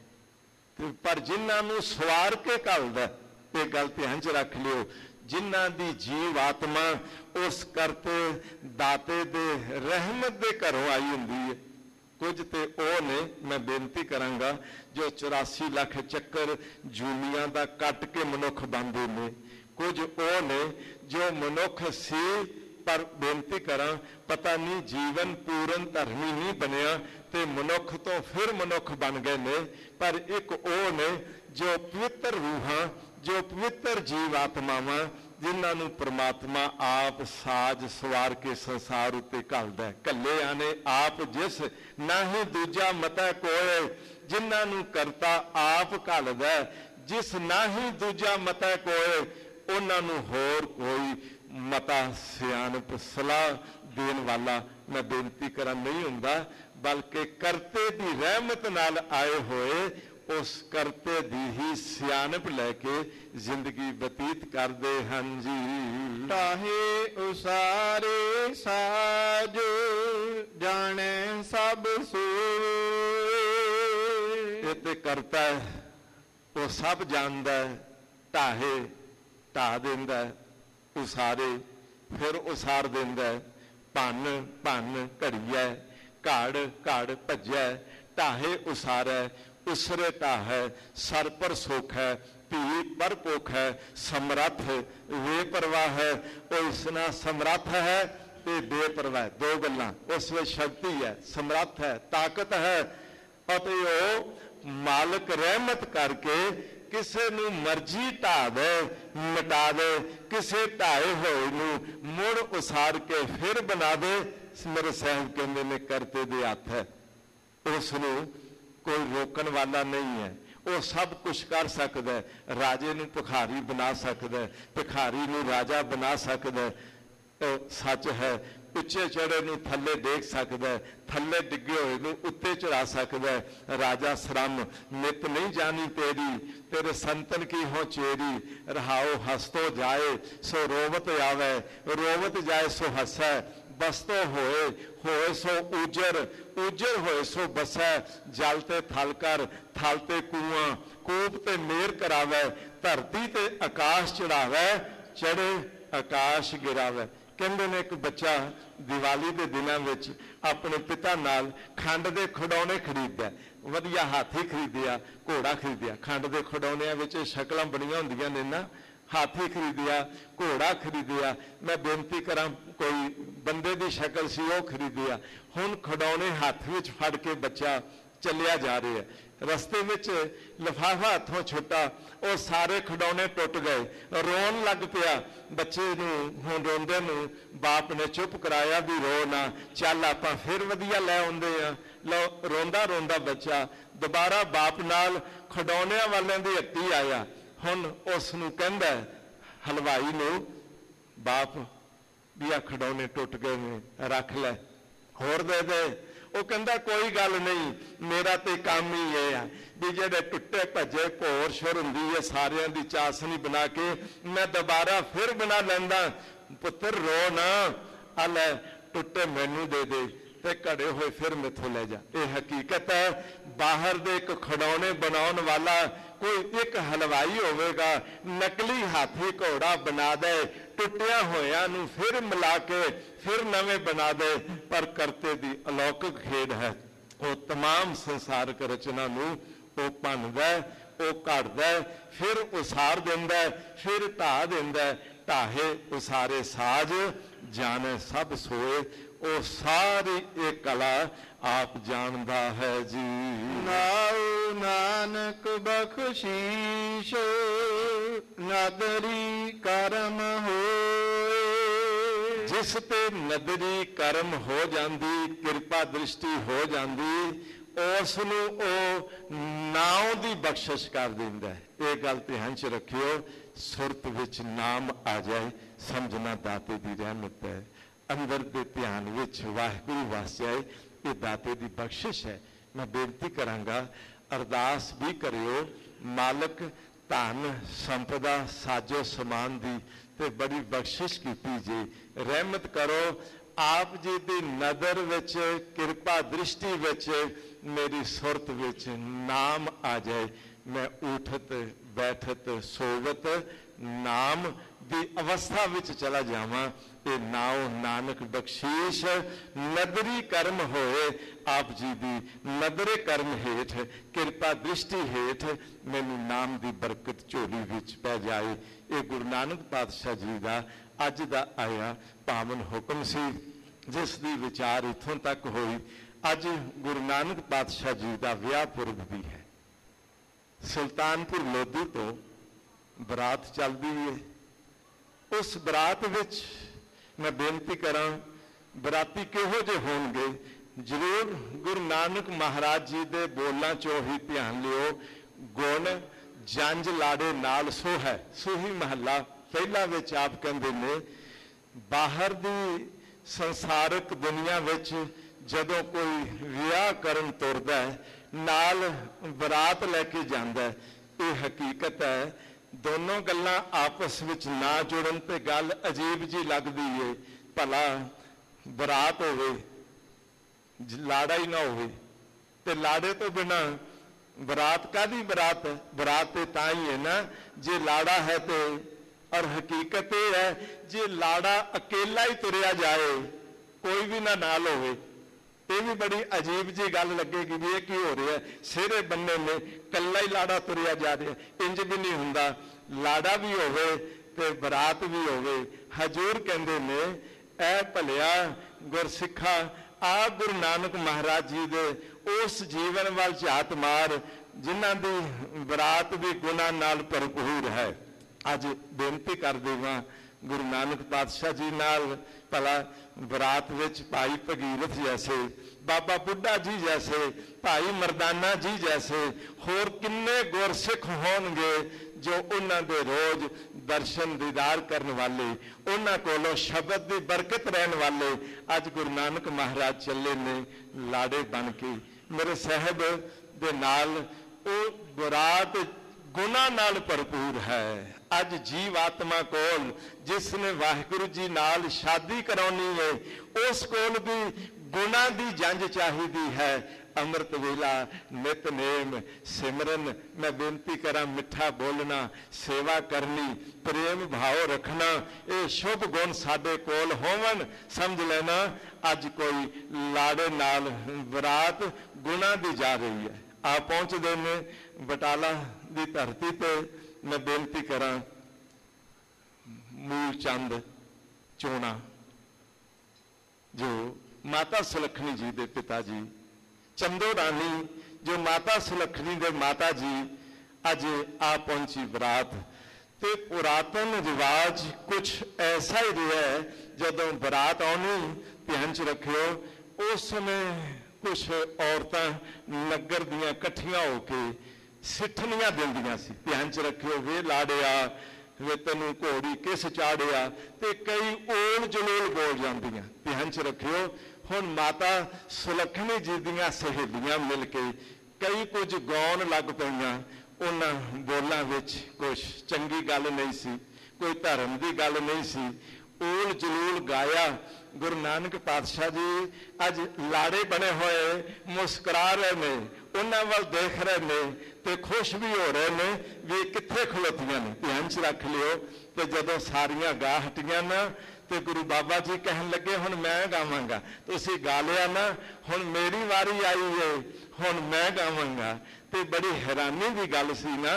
B: ਪਰ ਜਿਨ੍ਹਾਂ ਨੂੰ ਸਵਾਰ ਕੇ ਘੱਲਦਾ, ਇਹ ਗੱਲ ਧਿਆਨ 'ਚ ਰੱਖ ਲਿਓ, ਜਿਨ੍ਹਾਂ ਦੀ ਜੀਵ ਆਤਮਾ ਉਸ ਕਰਤੇ ਦਾਤੇ ਦੇ ਰਹਿਮਤ ਦੇ ਘਰੋਂ ਆਈ ਹੁੰਦੀ ਹੈ। ਕੁਝ ਤੇ ਉਹ ਨੇ, ਮੈਂ ਬੇਨਤੀ ਕਰਾਂਗਾ, ਜੋ ਚੁਰਾਸੀ ਲੱਖ ਚੱਕਰ ਜੂਨੀਆਂ ਦਾ ਕੱਟ ਕੇ ਮਨੁੱਖ ਬਣਦੇ ਨੇ। ਕੁਝ ਉਹ ਨੇ ਜੋ ਮਨੁੱਖ ਸੀ, ਪਰ ਬੇਨਤੀ ਕਰਾਂ ਪਤਾ ਨਹੀਂ ਜੀਵਨ ਪੂਰਨ ਧਰਮੀ ਨਹੀਂ ਬਣਿਆ ਤੇ ਮਨੁੱਖ ਤੋਂ ਫਿਰ ਮਨੁੱਖ ਬਣ ਗਏ ਨੇ। ਪਰ ਇੱਕ ਉਹ ਨੇ ਜੋ ਪਵਿੱਤਰ ਰੂਹਾਂ, ਜੋ ਪਵਿੱਤਰ ਜੀਵ ਆਤਮਾਵਾਂ, ਜਿਨ੍ਹਾਂ ਨੂੰ ਪ੍ਰਮਾਤਮਾ ਆਪ ਸਾਜ ਸਵਾਰ ਕੇ ਸੰਸਾਰ ਉੱਤੇ ਘੱਲਦਾ। ਘੱਲਿਆਂ ਨੇ ਆਪ ਜਿਸ ਨਾਹੀਂ ਦੂਜਾ ਮਤਾ ਕੋਏ, ਜਿਨ੍ਹਾਂ ਨੂੰ ਕਰਤਾ ਆਪ ਘੱਲਦਾ, ਜਿਸ ਨਾਹੀਂ ਦੂਜਾ ਮਤਾ ਕੋਏ, ਉਹਨਾਂ ਨੂੰ ਹੋਰ ਕੋਈ ਮਤਾ ਸਿਆਣਪ ਸਲਾਹ ਦੇਣ ਵਾਲਾ ਮੈਂ ਬੇਨਤੀ ਕਰਾਂ ਨਹੀਂ ਹੁੰਦਾ, ਬਲਕਿ ਕਰਤੇ ਦੀ ਰਹਿਮਤ ਨਾਲ ਆਏ ਹੋਏ ਉਸ ਕਰਤੇ ਦੀ ਹੀ ਸਿਆਣਪ ਲੈ ਕੇ ਜ਼ਿੰਦਗੀ ਬਤੀਤ ਕਰਦੇ ਹਨ ਜੀ।
A: ਤਾਹੇ ਉਸਾਰੇ ਸਾਜ ਜਾਣੇ ਸਭ ਸੋਏ।
B: ਇਹ ਤੇ ਕਰਤਾ ਹੈ, ਉਹ ਸਭ ਜਾਣਦਾ ਹੈ। ਢਾਹੇ ਢਾਹ ਦਿੰਦਾ, ਉਸਾਰੇ ਫਿਰ ਉਸਾਰ ਦਿੰਦਾ। ਭੰਨ ਭੰਨ ਘੜੀਐ, ਘੜ ਘੜ ਭੱਜੈ। ਢਾਹੇ ਉਸਾਰੈ, ਉਸਰੇ ਢਾਹੈ। ਸਰ ਪਰ ਸੁਖ ਹੈ, ਧੀ ਪਰ ਭੁੱਖ ਹੈ। ਸਮਰੱਥ ਵੇ ਪਰਵਾਹ ਹੈ, ਉਹ ਇਸ ਨਾਲ ਸਮਰੱਥ ਹੈ ਤੇ ਬੇਪਰਵਾਹ। ਦੋ ਗੱਲਾਂ, ਉਸ ਵਿੱਚ ਸ਼ਕਤੀ ਹੈ, ਸਮਰੱਥ ਹੈ, ਤਾਕਤ ਹੈ, ਅਤੇ ਉਹ ਮਾਲਕ ਰਹਿਮਤ ਕਰਕੇ ਕਿਸੇ ਨੂੰ ਮਰਜ਼ੀ ਢਾਹ ਦੇ ਮਿਟਾ ਦੇ, ਕਿਸੇ ਢਾਏ ਹੋਏ ਨੂੰ ਮੁੜ ਉਸਾਰ ਕੇ ਫਿਰ ਬਣਾ ਦੇ। ਮੇਰੇ ਸਾਹਿਬ ਕਹਿੰਦੇ ਨੇ ਕਰਤੇ ਦੇ ਹੱਥ ਹੈ, ਉਸ ਨੂੰ ਕੋਈ ਰੋਕਣ ਵਾਲਾ ਨਹੀਂ ਹੈ। ਉਹ ਸਭ ਕੁਛ ਕਰ ਸਕਦਾ, ਰਾਜੇ ਨੂੰ ਭਿਖਾਰੀ ਬਣਾ ਸਕਦਾ, ਭਿਖਾਰੀ ਨੂੰ ਰਾਜਾ ਬਣਾ ਸਕਦਾ। ਉਹ ਸੱਚ ਹੈ, ਉੱਚੇ ਚੜੇ ਨੂੰ ਥੱਲੇ ਦੇਖ ਸਕਦਾ, ਥੱਲੇ ਡਿੱਗੇ ਹੋਏ ਨੂੰ ਉੱਤੇ ਚੜਾ ਸਕਦਾ। ਰਾਜਾ ਸ਼ਰਮ ਨਿਤ ਨਹੀਂ ਜਾਣੀ ਤੇਰੀ, ਤੇਰੇ ਸੰਤਨ ਕੀ ਹੋ ਚੇਰੀ। ਰਹਾਓ ਹਸਤੋ ਜਾਏ ਸੋ ਰੋਵਤ ਆਵੇ, ਰੋਵਤ ਜਾਏ ਸੋ ਹਸੈ। ਬਸਤੋ ਹੋਏ ਹੋਏ ਸੋ ਉਜਰ, ਉਜਰ ਹੋਏ ਸੋ ਬਸੈ। ਜਲ ਤੇ ਥਲ ਕਰ, ਥਲ ਤੇ ਕੂਆਂ, ਕੂਪ ਤੇ ਮੇਰ ਕਰਾਵੇ। ਧਰਤੀ ਤੇ ਆਕਾਸ਼ ਚੜਾਵੇ, ਚੜੇ ਆਕਾਸ਼ ਗਿਰਾਵੇ। ਕਹਿੰਦੇ ਨੇ ਇੱਕ ਬੱਚਾ ਦੀਵਾਲੀ ਦੇ ਦਿਨਾਂ ਵਿੱਚ ਆਪਣੇ ਪਿਤਾ ਨਾਲ ਖੰਡ ਦੇ ਖਿਡੌਣੇ ਖਰੀਦਦਾ। ਵਧੀਆ ਹਾਥੀ ਖਰੀਦਿਆ, ਘੋੜਾ ਖਰੀਦਿਆ। ਖੰਡ ਦੇ ਖਿਡੌਣਿਆਂ ਵਿੱਚ ਸ਼ਕਲਾਂ ਬਣੀਆਂ ਹੁੰਦੀਆਂ ਨੇ ਨਾ, ਹਾਥੀ ਖਰੀਦਿਆ, ਘੋੜਾ ਖਰੀਦਿਆ। ਮੈਂ ਬੇਨਤੀ ਕਰਾਂ, ਕੋਈ ਬੰਦੇ ਦੀ ਸ਼ਕਲ ਸੀ ਉਹ ਖਰੀਦਿਆ। ਹੁਣ ਖਿਡੌਣੇ ਹੱਥ ਵਿੱਚ ਫੜ ਕੇ ਬੱਚਾ ਚੱਲਿਆ ਜਾ ਰਿਹਾ। ਰਸਤੇ ਵਿੱਚ ਲਿਫਾਫਾ ਹੱਥੋਂ ਛੁੱਟਾ, ਉਹ ਸਾਰੇ ਖਿਡੌਣੇ ਟੁੱਟ ਗਏ। ਰੋਣ ਲੱਗ ਪਿਆ। ਬੱਚੇ ਨੂੰ ਹੁਣ ਰੋਂਦੇ ਨੂੰ ਬਾਪ ਨੇ ਚੁੱਪ ਕਰਾਇਆ ਵੀ ਰੋ ਨਾ, ਚੱਲ ਆਪਾਂ ਫਿਰ ਵਧੀਆ ਲੈ ਆਉਂਦੇ ਆ। ਲਓ, ਰੋਂਦਾ ਰੋਂਦਾ ਬੱਚਾ ਦੁਬਾਰਾ ਬਾਪ ਨਾਲ ਖਿਡੌਣਿਆਂ ਵਾਲਿਆਂ ਦੀ ਹੱਟੀ ਆਇਆ। ਹੁਣ ਉਸ ਨੂੰ ਕਹਿੰਦਾ ਹਲਵਾਈ ਨੂੰ, ਬਾਪ ਵੀ ਆ ਖਿਡੌਣੇ ਟੁੱਟ ਗਏ ਨੇ, ਰੱਖ ਲੈ, ਹੋਰ ਦੇ ਦੇ। ਉਹ ਕਹਿੰਦਾ ਕੋਈ ਗੱਲ ਨਹੀਂ, ਮੇਰਾ ਤੇ ਕੰਮ ਹੀ ਇਹ ਆ ਵੀ ਜਿਹੜੇ ਟੁੱਟੇ ਭੱਜੇ ਭੋਰ ਸ਼ੁਰ ਹੁੰਦੀ ਹੈ ਸਾਰਿਆਂ ਦੀ ਚਾਸਨੀ ਬਣਾ ਕੇ ਮੈਂ ਦੁਬਾਰਾ ਫਿਰ ਬਣਾ ਲੈਂਦਾ। ਪੁੱਤਰ ਰੋ ਨਾ, ਆ ਲੈ ਟੁੱਟੇ ਮੈਨੂੰ ਦੇ ਦੇ ਤੇ ਘੜੇ ਹੋਏ ਫਿਰ ਮੈਥੋਂ ਲੈ ਜਾ। ਇਹ ਹਕੀਕਤ ਹੈ। ਬਾਹਰ ਦੇ ਇੱਕ ਖਿਡੌਣੇ ਬਣਾਉਣ ਵਾਲਾ कोई एक हलवाई होवेगा नकली हाथी घोड़ा बना दे, टुटिया होया नूं फिर मिला के फिर नवें बना दे, पर करते दी अलौकिक खेड है। वो तमाम संसारक रचना नूं वो भनदा, वो घड़दा, फिर उसार दिंदा, फिर ढा दिंदा। ढाहे उसारे साज जाने सब सोए, वो सारी एक कला आप जानदा है जी।
A: नाऊ नानक बख्शीश नदरी करम होए।
B: जिस ते नदरी करम हो जांदी, किरपा दृष्टि हो जांदी, उस नूं ओ नाम दी बख्शिश कर दिंदा है। ये गल ध्यान च रखियो, सुरत विच नाम आ जाए समझना दाते दी रहमत है। अंदर दे ध्यान विच वाहिगुरू वस जाए, ये दाते दी बख्शिश है। मैं बेनती करांगा अरदास भी करियो, मालक धन संपदा साजो समान दी ते बड़ी बख्शिश कीती जी, रहमत करो आप जी दी नदर विच किरपा दृष्टि विच मेरी सुरत विच नाम आ जाए। मैं उठत बैठत सोवत नाम दी अवस्था विच चला जावां। ये नाओ नानक बख्शीश नदरी कर्म होए, आप जी दी नदरे कर्म हेठ किरपा दृष्टि हेठ मैनू नाम दी बरकत झोली विच पै जाए। ये गुरु नानक पातशाह जी का अज दा आया पावन हुक्म सी, जिस दी विचार इत्थों तक होई। अज गुरु नानक पातशाह जी का विआह पुरब भी है। सुल्तानपुर लोधी तो बरात चलती है। उस बरात विच मैं बेनती करा, बराती किहो जे होणगे, जरूर गुरु नानक महाराज जी दे बोलों चो ही ध्यान लियो। गुण जंज लाड़े नाल सो है, सूही महला पहला विच आप कहंदे ने, बाहर दी संसारक दुनिया विच जदों कोई विआह करन तुरदा है, नाल बरात लैके जांदा है, ये हकीकत है। दोनों गल्लां आपस विच ना जुड़न ते गल अजीब जी लगदी है। भला बरात होवे, लाड़ा ही ना होवे, ते लाड़े तो बिना बरात कादी बरात है? बरात ते तां ही है ना जे लाड़ा है तो। और हकीकत यह है जे लाड़ा अकेला ही तुरिया जाए, कोई भी ना नाल होवे, ये भी बड़ी अजीब जी गल लगेगी भी ये की हो रहा है। सिरे बन्ने में कल्ला ही लाड़ा तुरिया जा रहा है, इंज भी नहीं हुंदा। लाड़ा भी होवे ते बरात भी होवे। हजूर कहंदे ने, ऐ भलिया गुरसिखा, आ गुरु नानक महाराज जी दे उस जीवन वाल झात मार जिन्हां दी बरात भी गुनाह नाल भरपूर है। अज बेनती कर देवां गुरु नानक पातशाह जी नाल, भला बरात विच भाई भगीरथ जैसे, बाबा बुढ़ा जी जैसे, भाई मरदाना जी जैसे होर किन्ने गुरसिख होणगे जो उन्हां दे रोज दर्शन दीदार करने वाले, उन्हां कोलों शब्द की बरकत रहने वाले। अज गुरु नानक महाराज चले ने लाड़े बन के मेरे साहब दे नाल, ओ बरात गुनाह नाल भरपूर है। अज जीव आत्मा कोल जिसने वाहिगुरु जी नाल शादी करानी है, उस कोल भी गुनाह दी जंज चाहिदी है। अमृत वेला नितनेम सिमरन, मैं बेनती करा मिठा बोलना, सेवा करनी, प्रेम भाव रखना, ये शुभ गुण साडे कोल होवन। समझ लेना अज कोई लाड़े नाल बरात गुनाह दी जा रही है। आ पहुंचते ने बटाला दी धरती पे, मैं बेनती करा मूल चंद चोना जो माता सुलखनी जी दे पिता जी, चंदो रानी जो माता सुलखनी दे माता जी, अज आ पहुंची बरात। ते पुरातन रिवाज कुछ ऐसा ही रहा है, जदों बरात आनी ध्यान च रखियो, उस समय कुछ औरतां नगर दियां कट्ठियां होके सिठनियां दिंदियां सी। ध्यान च रखियो, वे लाड़िया वे तैनू घोड़ी किस चाड़िया, ते कई ओल जलोल बोल जांदियां। ध्यान च रखियो, हुण माता सुलखनी जी दियां सहेलियां मिल के कई कुछ गाउण लग पईयां। उन्हां बोलां विच कुछ चंगी गल नहीं सी, कोई धर्म की गल नहीं सी, ओल जलूल गाया। गुरु नानक पातशाह जी अज लाड़े बने हुए मुस्कुरा रहे हैं, ਉਹਨਾਂ ਵੱਲ ਦੇਖ ਰਹੇ ਨੇ ਤੇ ਖੁਸ਼ ਵੀ ਹੋ ਰਹੇ ਨੇ ਵੀ ਇਹ ਕਿੱਥੇ ਖਲੋਤੀਆਂ ਨੇ। ਧਿਆਨ 'ਚ ਰੱਖ ਲਿਓ। ਤੇ ਜਦੋਂ ਸਾਰੀਆਂ ਗਾ ਹਟੀਆਂ ਨਾ ਤੇ ਗੁਰੂ ਬਾਬਾ ਜੀ ਕਹਿਣ ਲੱਗੇ ਹੁਣ ਮੈਂ ਗਾਵਾਂਗਾ। ਤੁਸੀਂ ਗਾ ਲਿਆ ਨਾ, ਹੁਣ ਮੇਰੀ ਵਾਰੀ ਆਈ ਏ, ਹੁਣ ਮੈਂ ਗਾਵਾਂਗਾ। ਤੇ ਬੜੀ ਹੈਰਾਨੀ ਦੀ ਗੱਲ ਸੀ ਨਾ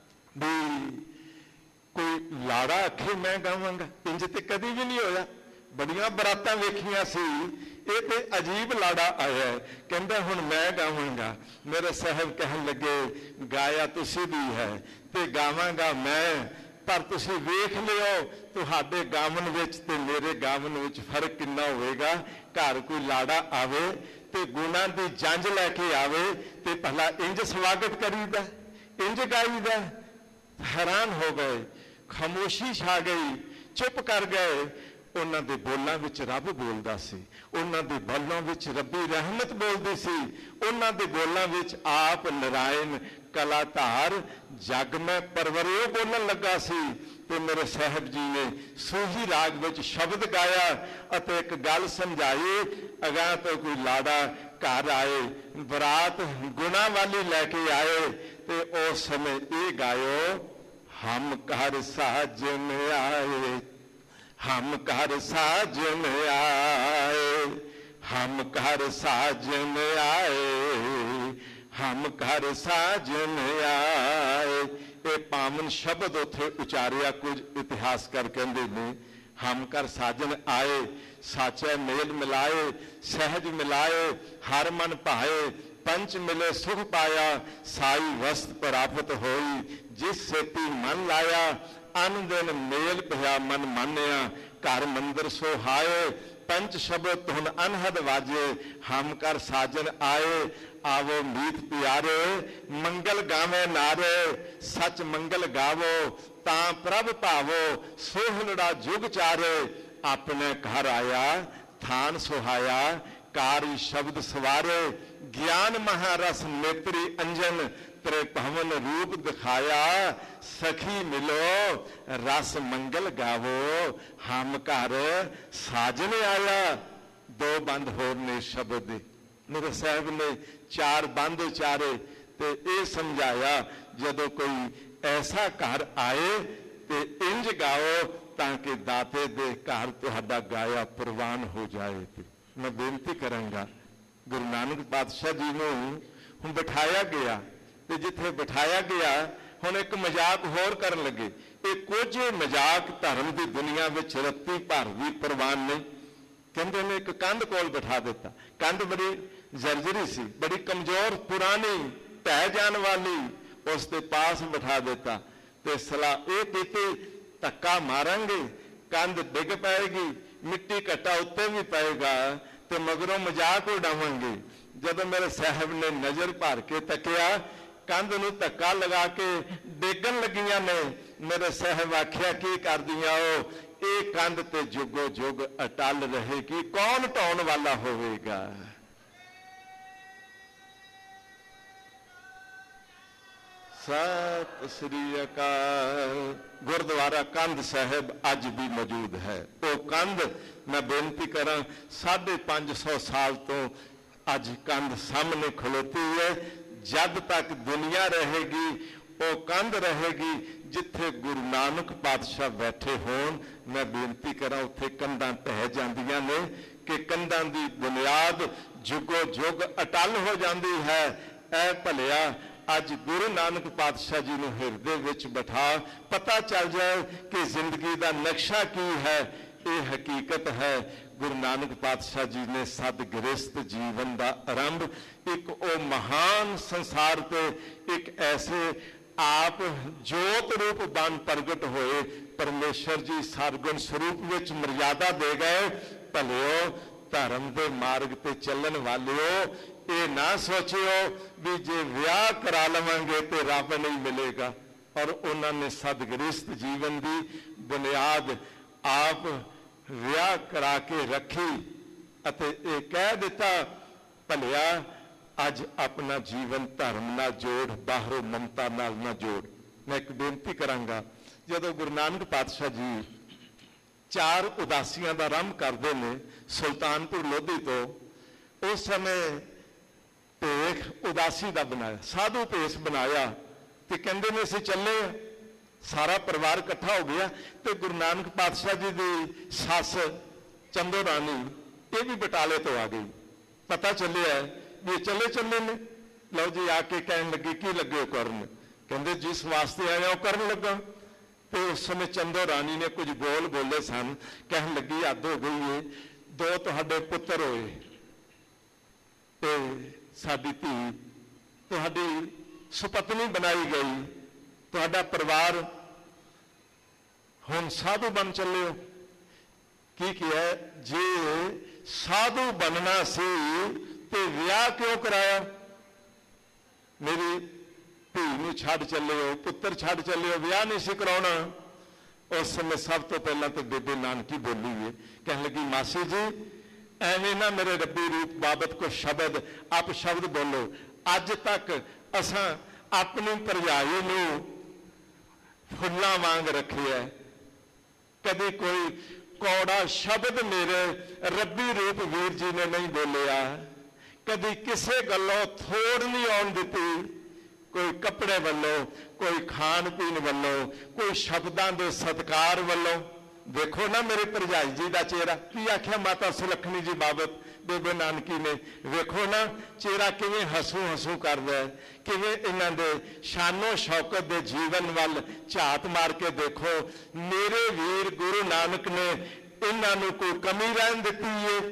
B: ਵੀ ਕੋਈ ਲਾੜਾ ਆਖੇ ਮੈਂ ਗਾਵਾਂਗਾ, ਇੰਜ ਤੇ ਕਦੀ ਵੀ ਨਹੀਂ ਹੋਇਆ। ਬੜੀਆਂ ਬਰਾਤਾਂ ਵੇਖੀਆਂ ਸੀ, ਇਹ ਤੇ ਅਜੀਬ ਲਾੜਾ ਆਇਆ, ਕਹਿੰਦਾ ਹੁਣ ਮੈਂ ਗਾਵਾਂਗਾ। ਮੇਰੇ ਸਾਹਿਬ ਕਹਿਣ ਲੱਗੇ ਗਾਇਆ ਤੁਸੀਂ ਵੀ ਹੈ ਤੇ ਗਾਵਾਂਗਾ ਮੈਂ, ਪਰ ਤੁਸੀਂ ਵੇਖ ਲਿਓ ਤੁਹਾਡੇ ਗਾਵਨ ਵਿੱਚ ਤੇ ਮੇਰੇ ਗਾਵਨ ਵਿੱਚ ਫਰਕ ਕਿੰਨਾ ਹੋਵੇਗਾ। ਘਰ ਕੋਈ ਲਾੜਾ ਆਵੇ ਤੇ ਗੁਣਾਂ ਦੀ ਜੰਝ ਲੈ ਕੇ ਆਵੇ ਤੇ ਭਲਾ ਇੰਜ ਸਵਾਗਤ ਕਰੀਦਾ, ਇੰਜ ਗਾਈਦਾ। ਹੈਰਾਨ ਹੋ ਗਏ, ਖਾਮੋਸ਼ੀ ਛਾ ਗਈ, ਚੁੱਪ ਕਰ ਗਏ। ਉਹਨਾਂ ਦੇ ਬੋਲਾਂ ਵਿੱਚ ਰੱਬ ਬੋਲਦਾ ਸੀ, ਉਹਨਾਂ ਦੇ ਬੋਲਾਂ ਵਿੱਚ ਰੱਬੀ ਰਹਿਮਤ ਬੋਲਦੀ ਸੀ, ਉਹਨਾਂ ਦੇ ਬੋਲਾਂ ਵਿੱਚ ਆਪ ਨਰਾਇਣ ਕਲਾਧਾਰ ਜਗ ਮੈਂ ਪਰਵਰਿਓ ਬੋਲਣ ਲੱਗਾ ਸੀ। ਤੇ ਮੇਰੇ ਸਾਹਿਬ ਜੀ ਨੇ ਸੂਹੀ ਰਾਗ ਵਿੱਚ ਸ਼ਬਦ ਗਾਇਆ ਅਤੇ ਇੱਕ ਗੱਲ ਸਮਝਾਈ। ਅਗਾਂਹ ਤੋਂ ਕੋਈ ਲਾੜਾ ਘਰ ਆਏ, ਬਰਾਤ ਗੁਣਾ ਵਾਲੀ ਲੈ ਕੇ ਆਏ ਤੇ ਉਸ ਸਮੇਂ ਇਹ ਗਾਇਓ, ਹਮ ਘਰ ਸਾਜਨ ਆਏ, हम घर साजन आए, हम घर साजन आए, हम घर साजन आए। ਇਹ ਪਾਵਨ ਸ਼ਬਦ ਉੱਥੇ ਉਚਾਰਿਆ। ਕੁਝ ਇਤਿਹਾਸਕਾਰ ਕਹਿੰਦੇ ਨੇ ਹਮ ਘਰ ਸਾਜਨ ਆਏ, ਸਾਚੇ ਮੇਲ ਮਿਲਾਏ, ਸਹਿਜ ਮਿਲਾਏ, ਹਰ ਮਨ ਭਾਏ, ਪੰਚ ਮਿਲੇ ਸੁਖ ਪਾਇਆ, ਸਾਈ ਵਸਤ ਪ੍ਰਾਪਤ ਹੋਈ, ਜਿਸ ਸੇਤੀ ਮਨ ਲਾਇਆ, ਅਨ ਦਿਨ ਮੇਲ ਪਿਆ ਮਨ ਮਾਨਿਆ, ਘਰ ਮੰਦਰ ਸੋਹਾਏ, ਪੰਚ ਸ਼ਬਦ ਹੁਣ ਅਨਹਦ ਵਾਜੇ, ਹਮ ਕਰ ਸਾਜਨ ਆਏ, ਆਵੋ ਮੀਤ ਪਿਆਰੇ, ਮੰਗਲ ਗਾਵੇ ਨਾਰੇ, ਸੱਚ ਮੰਗਲ ਗਾਵੋ, ਤਾਂ ਪ੍ਰਭ ਭਾਵੋ, ਸੋਹਲੜਾ ਜੁਗ ਚਾਰੇ, ਆਪਣੇ ਘਰ ਆਇਆ, ਥਾਨ ਸੁਹਾਇਆ, ਕਾਰੀ ਸ਼ਬਦ ਸਵਾਰੇ, ਗਿਆਨ ਮਹਾਰਸ ਨੇਤਰੀ ਅੰਜਨ, ਤੇਰੇ ਭਵਨ ਰੂਪ ਦਿਖਾਇਆ, ਸਖੀ ਮਿਲੋ ਰਸ ਮੰਗਲ ਗਾਵੋ, ਹਮ ਘਰ ਸਾਜਨ ਆਇਆ। ਦੋ ਬੰਦ ਹੋਰ ਨੇ ਸ਼ਬਦ ਦੇ। ਮੇਰੇ ਸਾਹਿਬ ਨੇ ਚਾਰ ਬੰਦ ਉਚਾਰੇ ਤੇ ਇਹ ਸਮਝਾਇਆ ਜਦੋਂ ਕੋਈ ਐਸਾ ਘਰ ਆਏ ਤੇ ਇੰਜ ਗਾਓ ਤਾਂ ਕਿ ਦਾਤੇ ਦੇ ਘਰ ਤੁਹਾਡਾ ਗਾਇਆ ਪ੍ਰਵਾਨ ਹੋ ਜਾਏ। ਮੈਂ ਬੇਨਤੀ ਕਰਾਂਗਾ, ਗੁਰੂ ਨਾਨਕ ਪਾਤਸ਼ਾਹ ਜੀ ਨੂੰ ਹੁਣ ਬਿਠਾਇਆ ਗਿਆ ਤੇ ਜਿੱਥੇ ਬਿਠਾਇਆ ਗਿਆ ਹੁਣ ਇੱਕ ਮਜ਼ਾਕ ਹੋਰ ਕਰਨ ਲੱਗੇ। ਇਹ ਕੁਝ ਮਜ਼ਾਕ ਧਰਮ ਦੀ ਦੁਨੀਆ ਵਿੱਚ ਰੱਤੀ ਭਰ ਵੀ ਪ੍ਰਵਾਨ ਨਹੀਂ। ਕਹਿੰਦੇ ਨੇ ਇੱਕ ਕੰਧ ਕੋਲ ਬਿਠਾ ਦਿੱਤਾ। ਕੰਧ ਬੜੀ ਜ਼ਰਜਰੀ ਸੀ, ਬੜੀ ਕਮਜ਼ੋਰ, ਪੁਰਾਣੀ, ਢਹਿ ਜਾਣ ਵਾਲੀ। ਉਸ ਦੇ ਪਾਸ ਬਿਠਾ ਦਿੱਤਾ ਤੇ ਸਲਾਹ ਇਹ ਕੀਤੀ ਧੱਕਾ ਮਾਰਾਂਗੇ ਕੰਧ ਡਿੱਗ ਪਏਗੀ, ਮਿੱਟੀ ਘੱਟਾ ਉੱਤੇ ਵੀ ਪਏਗਾ ਤੇ ਮਗਰੋਂ ਮਜ਼ਾਕ ਉਡਾਵਾਂਗੇ। ਜਦੋਂ ਮੇਰੇ ਸਾਹਿਬ ਨੇ ਨਜ਼ਰ ਭਰ ਕੇ ਤੱਕਿਆ, ਕੰਧ ਨੂੰ ਧੱਕਾ ਲਗਾ ਕੇ ਡੇਗਣ ਲੱਗੀਆਂ ਨੇ। ਮੇਰੇ ਸਾਹਿਬ ਆਖਿਆ ਕੀ ਕਰਦੀਆਂ ਉਹ, ਇਹ ਕੰਧ ਤੇ ਜੁਗੋ ਜੁਗ ਅਟਲ ਰਹੇਗੀ, ਕੌਣ ਢਾਉਣ ਵਾਲਾ ਹੋਵੇਗਾ। ਸਤਿ ਸ੍ਰੀ ਅਕਾਲ। ਗੁਰਦੁਆਰਾ ਕੰਧ ਸਾਹਿਬ ਅੱਜ ਵੀ ਮੌਜੂਦ ਹੈ। ਉਹ ਕੰਧ ਮੈਂ ਬੇਨਤੀ ਕਰਾਂ ਸਾਢੇ ਪੰਜ ਸੌ ਸਾਲ ਤੋਂ ਅੱਜ ਕੰਧ ਸਾਹਮਣੇ ਖਲੋਤੀ ਹੈ। ਜਦ ਤੱਕ ਦੁਨੀਆ ਰਹੇਗੀ ਉਹ ਕੰਧ ਰਹੇਗੀ। ਜਿੱਥੇ ਗੁਰੂ ਨਾਨਕ ਪਾਤਸ਼ਾਹ ਬੈਠੇ ਹੋਣ, ਮੈਂ ਬੇਨਤੀ ਕਰਾਂ ਉੱਥੇ ਕੰਧਾਂ ਢਹਿ ਜਾਂਦੀਆਂ ਨੇ ਕਿ ਕੰਧਾਂ ਦੀ ਬੁਨਿਆਦ ਜੁਗੋ ਜੁਗ ਅਟਲ ਹੋ ਜਾਂਦੀ ਹੈ। ਐ ਭਲਿਆ ਅੱਜ ਗੁਰੂ ਨਾਨਕ ਪਾਤਸ਼ਾਹ ਜੀ ਨੂੰ ਹਿਰਦੇ ਵਿੱਚ ਬਿਠਾ, ਪਤਾ ਚੱਲ ਜਾਏ ਕਿ ਜ਼ਿੰਦਗੀ ਦਾ ਨਕਸ਼ਾ ਕੀ ਹੈ। ਇਹ ਹਕੀਕਤ ਹੈ ਗੁਰੂ ਨਾਨਕ ਪਾਤਸ਼ਾਹ ਜੀ ਨੇ ਸਦ ਗ੍ਰਸਤ ਜੀਵਨ ਦਾ ਆਰੰਭ ਇੱਕ ਉਹ ਮਹਾਨ ਸੰਸਾਰ ਤੇ ਇੱਕ ਐਸੇ ਆਪ ਜੋਤ ਰੂਪ ਬਣ ਪ੍ਰਗਟ ਹੋਏ ਪਰਮੇਸ਼ਰ ਜੀ ਸਰਗੁਣ ਸਰੂਪ ਵਿੱਚ ਮਰਿਆਦਾ ਦੇ ਗਏ। ਭਲਿਓ ਧਰਮ ਦੇ ਮਾਰਗ ਤੇ ਚੱਲਣ ਵਾਲਿਓ, ਇਹ ਨਾ ਸੋਚਿਓ ਵੀ ਜੇ ਵਿਆਹ ਕਰਾ ਲਵਾਂਗੇ ਤੇ ਰੱਬ ਨਹੀਂ ਮਿਲੇਗਾ। ਔਰ ਉਹਨਾਂ ਨੇ ਸਦਗ੍ਰਸਤ ਜੀਵਨ ਦੀ ਬੁਨਿਆਦ ਆਪ ਵਿਆਹ ਕਰਾ ਕੇ ਰੱਖੀ ਅਤੇ ਇਹ ਕਹਿ ਦਿੱਤਾ ਭਲਿਆ ਅੱਜ ਆਪਣਾ ਜੀਵਨ ਧਰਮ ਨਾਲ ਜੋੜ, ਬਾਹਰੋਂ ਮਮਤਾ ਨਾਲ ਨਾ ਜੋੜ। ਮੈਂ ਇੱਕ ਬੇਨਤੀ ਕਰਾਂਗਾ, ਜਦੋਂ ਗੁਰੂ ਨਾਨਕ ਪਾਤਸ਼ਾਹ ਜੀ ਚਾਰ ਉਦਾਸੀਆਂ ਦਾ ਆਰੰਭ ਕਰਦੇ ਨੇ ਸੁਲਤਾਨਪੁਰ ਲੋਧੀ ਤੋਂ, ਉਸ ਸਮੇਂ ਢੇਰ ਭੇਖ ਉਦਾਸੀ ਦਾ ਬਣਾਇਆ, ਸਾਧੂ ਭੇਸ ਬਣਾਇਆ ਤੇ ਕਹਿੰਦੇ ਨੇ ਅਸੀਂ ਚੱਲੇ ਆ। ਸਾਰਾ ਪਰਿਵਾਰ ਇਕੱਠਾ ਹੋ ਗਿਆ ਤੇ ਗੁਰੂ ਨਾਨਕ ਪਾਤਸ਼ਾਹ ਜੀ ਦੀ ਸੱਸ ਚੰਦੋ ਰਾਣੀ ਇਹ ਵੀ ਬਟਾਲੇ ਤੋਂ ਆ ਗਈ। ਪਤਾ ਚੱਲਿਆ ਵੀ ਇਹ ਚੱਲੇ ਚੱਲੇ ਨੇ। ਲਓ ਜੀ ਆ ਕੇ ਕਹਿਣ ਲੱਗੇ ਕੀ ਲੱਗੇ ਕਰਨ? ਕਹਿੰਦੇ ਜਿਸ ਵਾਸਤੇ ਆਇਆ ਉਹ ਕਰਨ ਲੱਗਾ। ਤੇ ਉਸ ਸਮੇਂ ਚੰਦੋ ਰਾਣੀ ਨੇ ਕੁਝ ਬੋਲ ਬੋਲੇ ਸਨ। ਕਹਿਣ ਲੱਗੀ ਹੱਦ ਹੋ ਗਈ ਏ, ਦੋ ਤੁਹਾਡੇ ਪੁੱਤਰ ਹੋਏ ਤੇ ਸਾਡੀ ਧੀ ਤੁਹਾਡੀ ਸੁਪਤਨੀ ਬਣਾਈ ਗਈ, ਤੁਹਾਡਾ ਪਰਿਵਾਰ ਹੁਣ ਸਾਧੂ ਬਣ ਚੱਲੇ ਹੋ। ਕੀ ਕਿਹਾ? ਜੇ ਸਾਧੂ ਬਣਨਾ ਸੀ ਤੇ ਵਿਆਹ ਕਿਉਂ ਕਰਾਇਆ? ਮੇਰੀ ਧੀ ਨੂੰ ਛੱਡ ਚੱਲੇ ਹੋ, ਪੁੱਤਰ ਛੱਡ ਚੱਲੇ ਹੋ, ਵਿਆਹ ਨਹੀਂ ਸੀ ਕਰਾਉਣਾ। ਉਸ ਸਮੇਂ ਸਭ ਤੋਂ ਪਹਿਲਾਂ ਤਾਂ ਬੇਬੇ ਨਾਨਕੀ ਬੋਲੀ ਹੈ। ਕਹਿਣ ਲੱਗੀ ਮਾਸੀ ਜੀ ਐਵੇਂ ਨਾ ਮੇਰੇ ਰੱਬੀ ਰੂਪ ਬਾਬਤ ਕੋਈ ਸ਼ਬਦ ਆਪ ਸ਼ਬਦ ਬੋਲੋ। ਅੱਜ ਤੱਕ ਅਸਾਂ ਆਪਣੀ ਭਰਜਾਈ ਨੂੰ ਫੁੱਲਾਂ ਵਾਂਗ ਰੱਖਿਆ, ਕਦੇ ਕੋਈ ਕੌੜਾ ਸ਼ਬਦ ਮੇਰੇ ਰੱਬੀ ਰੂਪ ਵੀਰ ਜੀ ਨੇ ਨਹੀਂ ਬੋਲਿਆ, ਕਦੀ ਕਿਸੇ ਗੱਲੋਂ ਥੋੜ ਨਹੀਂ ਆਉਣ ਦਿੱਤੀ। ਕੋਈ ਕੱਪੜੇ ਵੱਲੋਂ, ਕੋਈ ਖਾਣ ਪੀਣ ਵੱਲੋਂ, ਕੋਈ ਸ਼ਬਦਾਂ ਦੇ ਸਤਿਕਾਰ ਵੱਲੋਂ। ਦੇਖੋ ਨਾ ਮੇਰੇ ਭਰਜਾਈ ਜੀ ਦਾ ਚਿਹਰਾ, ਕੀ ਆਖਿਆ ਮਾਤਾ ਸੁਲੱਖਣੀ ਜੀ ਬਾਬਤ ਬੇਬੇ ਨਾਨਕੀ ਨੇ? ਵੇਖੋ ਨਾ ਚਿਹਰਾ ਕਿਵੇਂ ਹਸੂ ਹਸੂ ਕਰਦਾ ਹੈ, ਕਿਵੇਂ ਇਹਨਾਂ ਦੇ ਸ਼ਾਨੋ ਸ਼ੌਕਤ ਦੇ ਜੀਵਨ ਵੱਲ ਝਾਤ ਮਾਰ ਕੇ ਦੇਖੋ। ਮੇਰੇ ਵੀਰ ਗੁਰੂ ਨਾਨਕ ਨੇ ਇਹਨਾਂ ਨੂੰ ਕੋਈ ਕਮੀ ਰਹਿਣ ਦਿੱਤੀ ਏ?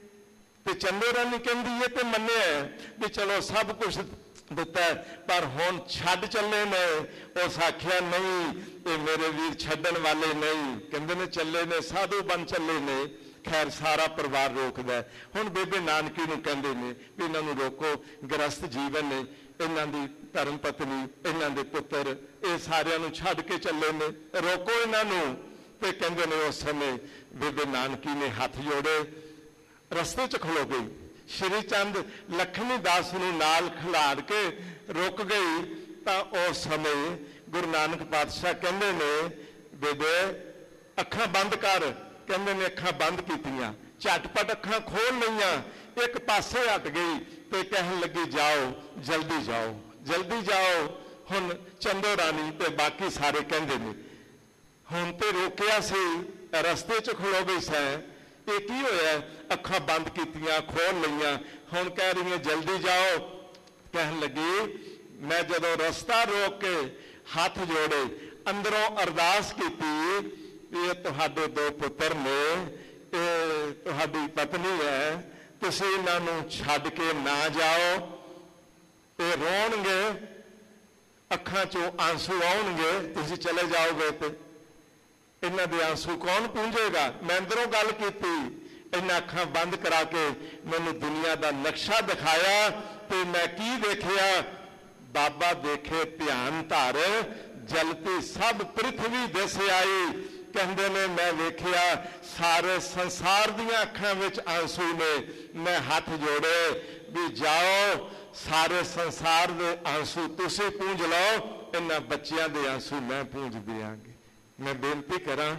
B: ਤੇ ਚੰਦੋ ਰਾਣੀ ਕਹਿੰਦੀ ਹੈ ਤੇ ਮੰਨਿਆ ਵੀ ਚਲੋ ਸਭ ਕੁਝ ਦਿੱਤਾ, ਪਰ ਹੁਣ ਛੱਡ ਚੱਲੇ ਨੇ। ਉਸ ਆਖਿਆ ਨਹੀਂ, ਇਹ ਮੇਰੇ ਵੀਰ ਛੱਡਣ ਵਾਲੇ ਨਹੀਂ। ਕਹਿੰਦੇ ਨੇ ਚੱਲੇ ਨੇ, ਸਾਧੂ ਬਣ ਚੱਲੇ ਨੇ। ਖੈਰ ਸਾਰਾ ਪਰਿਵਾਰ ਰੋਕਦਾ। ਹੁਣ ਬੇਬੇ ਨਾਨਕੀ ਨੂੰ ਕਹਿੰਦੇ ਨੇ ਵੀ ਇਹਨਾਂ ਨੂੰ ਰੋਕੋ, ਗ੍ਰਸਤ ਜੀਵਨ ਨੇ, ਇਹਨਾਂ ਦੀ ਧਰਮ ਪਤਨੀ, ਇਹਨਾਂ ਦੇ ਪੁੱਤਰ, ਇਹ ਸਾਰਿਆਂ ਨੂੰ ਛੱਡ ਕੇ ਚੱਲੇ ਨੇ, ਰੋਕੋ ਇਹਨਾਂ ਨੂੰ। ਤੇ ਕਹਿੰਦੇ ਨੇ ਉਸ ਸਮੇਂ ਬੇਬੇ ਨਾਨਕੀ ਨੇ ਹੱਥ ਜੋੜੇ, ਰਸਤੇ 'ਚ ਖਲੋ ਗਈ। ਸ਼੍ਰੀ ਚੰਦ ਲਖਮੀ ਦਾਸ ਨੂੰ ਨਾਲ ਖਿਲਾੜ ਕੇ ਰੁਕ ਗਈ। ਤਾਂ ਉਸ ਸਮੇਂ ਗੁਰੂ ਨਾਨਕ ਪਾਤਸ਼ਾਹ ਕਹਿੰਦੇ ਨੇ ਬੇਬੇ ਅੱਖਾਂ ਬੰਦ ਕਰ। ਕਹਿੰਦੇ ਨੇ ਅੱਖਾਂ ਬੰਦ ਕੀਤੀਆਂ, ਝਟਪਟ ਅੱਖਾਂ ਖੋਲ ਲਈਆਂ, ਇੱਕ ਪਾਸੇ ਹਟ ਗਈ ਤੇ ਕਹਿਣ ਲੱਗੀ ਜਾਓ, ਜਲਦੀ ਜਾਓ, ਜਲਦੀ ਜਾਓ। ਹੁਣ ਚੰਦੋ ਰਾਣੀ ਤੇ ਬਾਕੀ ਸਾਰੇ ਕਹਿੰਦੇ ਨੇ ਹੁਣ ਤੇ ਰੋਕਿਆ ਸੀ, ਰਸਤੇ 'ਚ ਖਲੋ ਗਈ ਸੈਂ, ਇਹ ਕੀ ਹੋਇਆ? ਅੱਖਾਂ ਬੰਦ ਕੀਤੀਆਂ, ਖੋਲ ਲਈਆਂ, ਹੁਣ ਕਹਿ ਰਹੀਆਂ ਜਲਦੀ ਜਾਓ। ਕਹਿਣ ਲੱਗੀ ਮੈਂ ਜਦੋਂ ਰਸਤਾ ਰੋਕ ਕੇ ਹੱਥ ਜੋੜੇ, ਅੰਦਰੋਂ ਅਰਦਾਸ ਕੀਤੀ, ਇਹ ਤੁਹਾਡੇ ਦੋ ਪੁੱਤਰ ਨੇ, ਇਹ ਤੁਹਾਡੀ ਪਤਨੀ ਹੈ, ਤੁਸੀਂ ਇਹਨਾਂ ਨੂੰ ਛੱਡ ਕੇ ਨਾ ਜਾਓ। ਇਹ ਰੋਣਗੇ, ਅੱਖਾਂ 'ਚੋਂ ਆਂਸੂ ਆਉਣਗੇ, ਤੁਸੀਂ ਚਲੇ ਜਾਓਗੇ ਤੇ ਇਹਨਾਂ ਦੇ ਆਂਸੂ ਕੌਣ ਪੂੰਝੇਗਾ? ਮੈਂ ਅੰਦਰੋਂ ਗੱਲ ਕੀਤੀ, ਇਹਨਾਂ ਅੱਖਾਂ ਬੰਦ ਕਰਾ ਕੇ ਮੈਨੂੰ ਦੁਨੀਆ ਦਾ ਨਕਸ਼ਾ ਦਿਖਾਇਆ ਤੇ ਮੈਂ ਕੀ ਦੇਖਿਆ? ਬਾਬਾ ਦੇਖੇ ਧਿਆਨ ਧਰ, ਜਲਤੀ ਸਭ ਪ੍ਰਿਥਵੀ ਦਿਸ ਆਈ। ਕਹਿੰਦੇ ਨੇ ਮੈਂ ਵੇਖਿਆ ਸਾਰੇ ਸੰਸਾਰ ਦੀਆਂ ਅੱਖਾਂ ਵਿੱਚ ਆਂਸੂ ਨੇ। ਮੈਂ ਹੱਥ ਜੋੜੇ ਵੀ ਜਾਓ, ਸਾਰੇ ਸੰਸਾਰ ਦੇ ਆਂਸੂ ਤੁਸੀਂ ਪੂੰਝ ਲਓ, ਇਹਨਾਂ ਬੱਚਿਆਂ ਦੇ ਆਂਸੂ ਮੈਂ ਪੂੰਝ ਦਿਆਂਗੀ। ਮੈਂ ਬੇਨਤੀ ਕਰਾਂ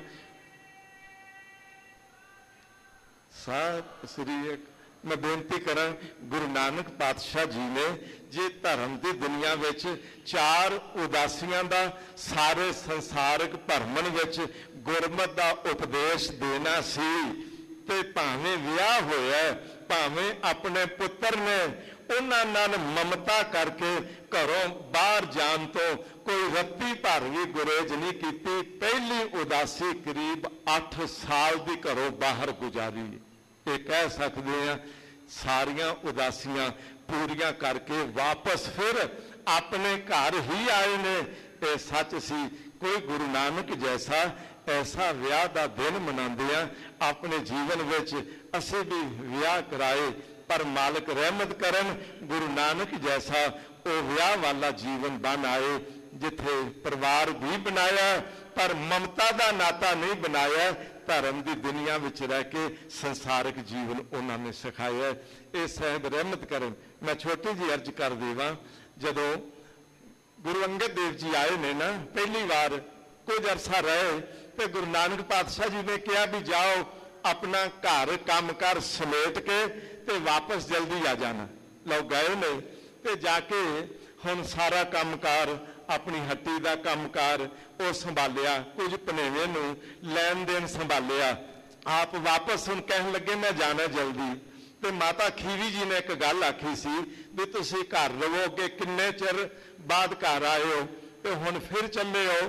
B: ਸਤਿ ਸ੍ਰੀ ਅਕਾਲ, ਮੈਂ ਬੇਨਤੀ ਕਰਾਂ ਗੁਰੂ ਨਾਨਕ ਪਾਤਸ਼ਾਹ ਜੀ ਨੇ ਜੇ ਧਰਮ ਦੀ ਦੁਨੀਆ ਵਿੱਚ ਚਾਰ ਉਦਾਸੀਆਂ ਦਾ ਸਾਰੇ ਸੰਸਾਰਿਕ ਭਰਮਣ ਵਿੱਚ ਗੁਰਮਤਿ ਦਾ ਉਪਦੇਸ਼ ਦੇਣਾ ਸੀ ਤੇ ਭਾਵੇਂ ਵਿਆਹ ਹੋਇਆ, ਭਾਵੇਂ ਆਪਣੇ ਪੁੱਤਰ ਨੇ, ਉਹਨਾਂ ਨਾਲ ਮਮਤਾ ਕਰਕੇ ਘਰੋਂ ਬਾਹਰ ਜਾਣ ਤੋਂ ਕੋਈ ਰੱਤੀ ਭਰ ਵੀ ਗੁਰੇਜ਼ ਨਹੀਂ ਕੀਤੀ। ਪਹਿਲੀ ਉਦਾਸੀ ਕਰੀਬ ਅੱਠ ਸਾਲ ਦੀ ਘਰੋਂ ਬਾਹਰ ਗੁਜ਼ਾਰੀ। ਇਹ ਕਹਿ ਸਕਦੇ ਆ ਸਾਰੀਆਂ ਉਦਾਸੀਆਂ ਪੂਰੀਆਂ ਕਰਕੇ ਵਾਪਸ ਫਿਰ ਆਪਣੇ ਘਰ ਹੀ ਆਏ ਨੇ। ਇਹ ਸੱਚ ਸੀ। ਕੋਈ ਗੁਰੂ ਨਾਨਕ ਜੈਸਾ ਐਸਾ ਵਿਆਹ ਦਾ ਦਿਨ ਮਨਾਉਂਦੇ ਆ ਆਪਣੇ ਜੀਵਨ ਵਿੱਚ ਅਸੀਂ ਵੀ ਵਿਆਹ ਕਰਾਏ, ਪਰ ਮਾਲਕ ਰਹਿਮਤ ਕਰਨ ਗੁਰੂ ਨਾਨਕ ਜੈਸਾ ਉਹ ਵਿਆਹ ਵਾਲਾ ਜੀਵਨ ਬਣ ਆਏ ਜਿੱਥੇ ਪਰਿਵਾਰ ਵੀ ਬਣਾਇਆ ਪਰ ਮਮਤਾ ਦਾ ਨਾਤਾ ਨਹੀਂ ਬਣਾਇਆ। ਧਰਮ ਦੀ ਦੁਨੀਆ ਵਿੱਚ ਰਹਿ ਕੇ ਸੰਸਾਰਿਕ ਜੀਵਨ ਉਹਨਾਂ ਨੇ ਸਿਖਾਇਆ। ਇਹ ਸਾਹਿਬ ਰਹਿਮਤ ਕਰਨ। ਮੈਂ ਛੋਟੀ ਜਿਹੀ ਅਰਜ਼ ਕਰ ਦੇਵਾਂ, ਜਦੋਂ ਗੁਰੂ ਅੰਗਦ ਦੇਵ ਜੀ ਆਏ ਨੇ ਨਾ ਪਹਿਲੀ ਵਾਰ, ਕੁਝ ਅਰਸਾ ਰਹੇ ਤੇ ਗੁਰੂ ਨਾਨਕ ਪਾਤਸ਼ਾਹ ਜੀ ਨੇ ਕਿਹਾ ਵੀ ਜਾਓ ਆਪਣਾ ਘਰ ਕੰਮ ਕਰ ਸਮੇਟ ਕੇ ਤੇ ਵਾਪਸ ਜਲਦੀ ਆ ਜਾਣਾ। ਲੋਕ ਗਏ ਨੇ ਤੇ ਜਾ ਕੇ ਹੁਣ ਸਾਰਾ ਕੰਮਕਾਰ ਆਪਣੀ ਹੱਟੀ ਦਾ ਕੰਮਕਾਰ ਉਹ ਸੰਭਾਲਿਆ, ਕੁਝ ਭਨੇਵੇਂ ਨੂੰ ਲੈਣ ਦੇਣ ਸੰਭਾਲਿਆ। ਆਪ ਵਾਪਸ ਹੁਣ ਕਹਿਣ ਲੱਗੇ ਮੈਂ ਜਾਣਾ ਜਲਦੀ। ਤੇ ਮਾਤਾ ਖੀਵੀ ਜੀ ਨੇ ਇੱਕ ਗੱਲ ਆਖੀ ਸੀ ਵੀ ਤੁਸੀਂ ਘਰ ਰਹੋਗੇ, ਕਿੰਨੇ ਚਿਰ ਬਾਅਦ ਘਰ ਆਏ ਹੋ ਤੇ ਹੁਣ ਫਿਰ ਚੱਲੇ ਹੋ,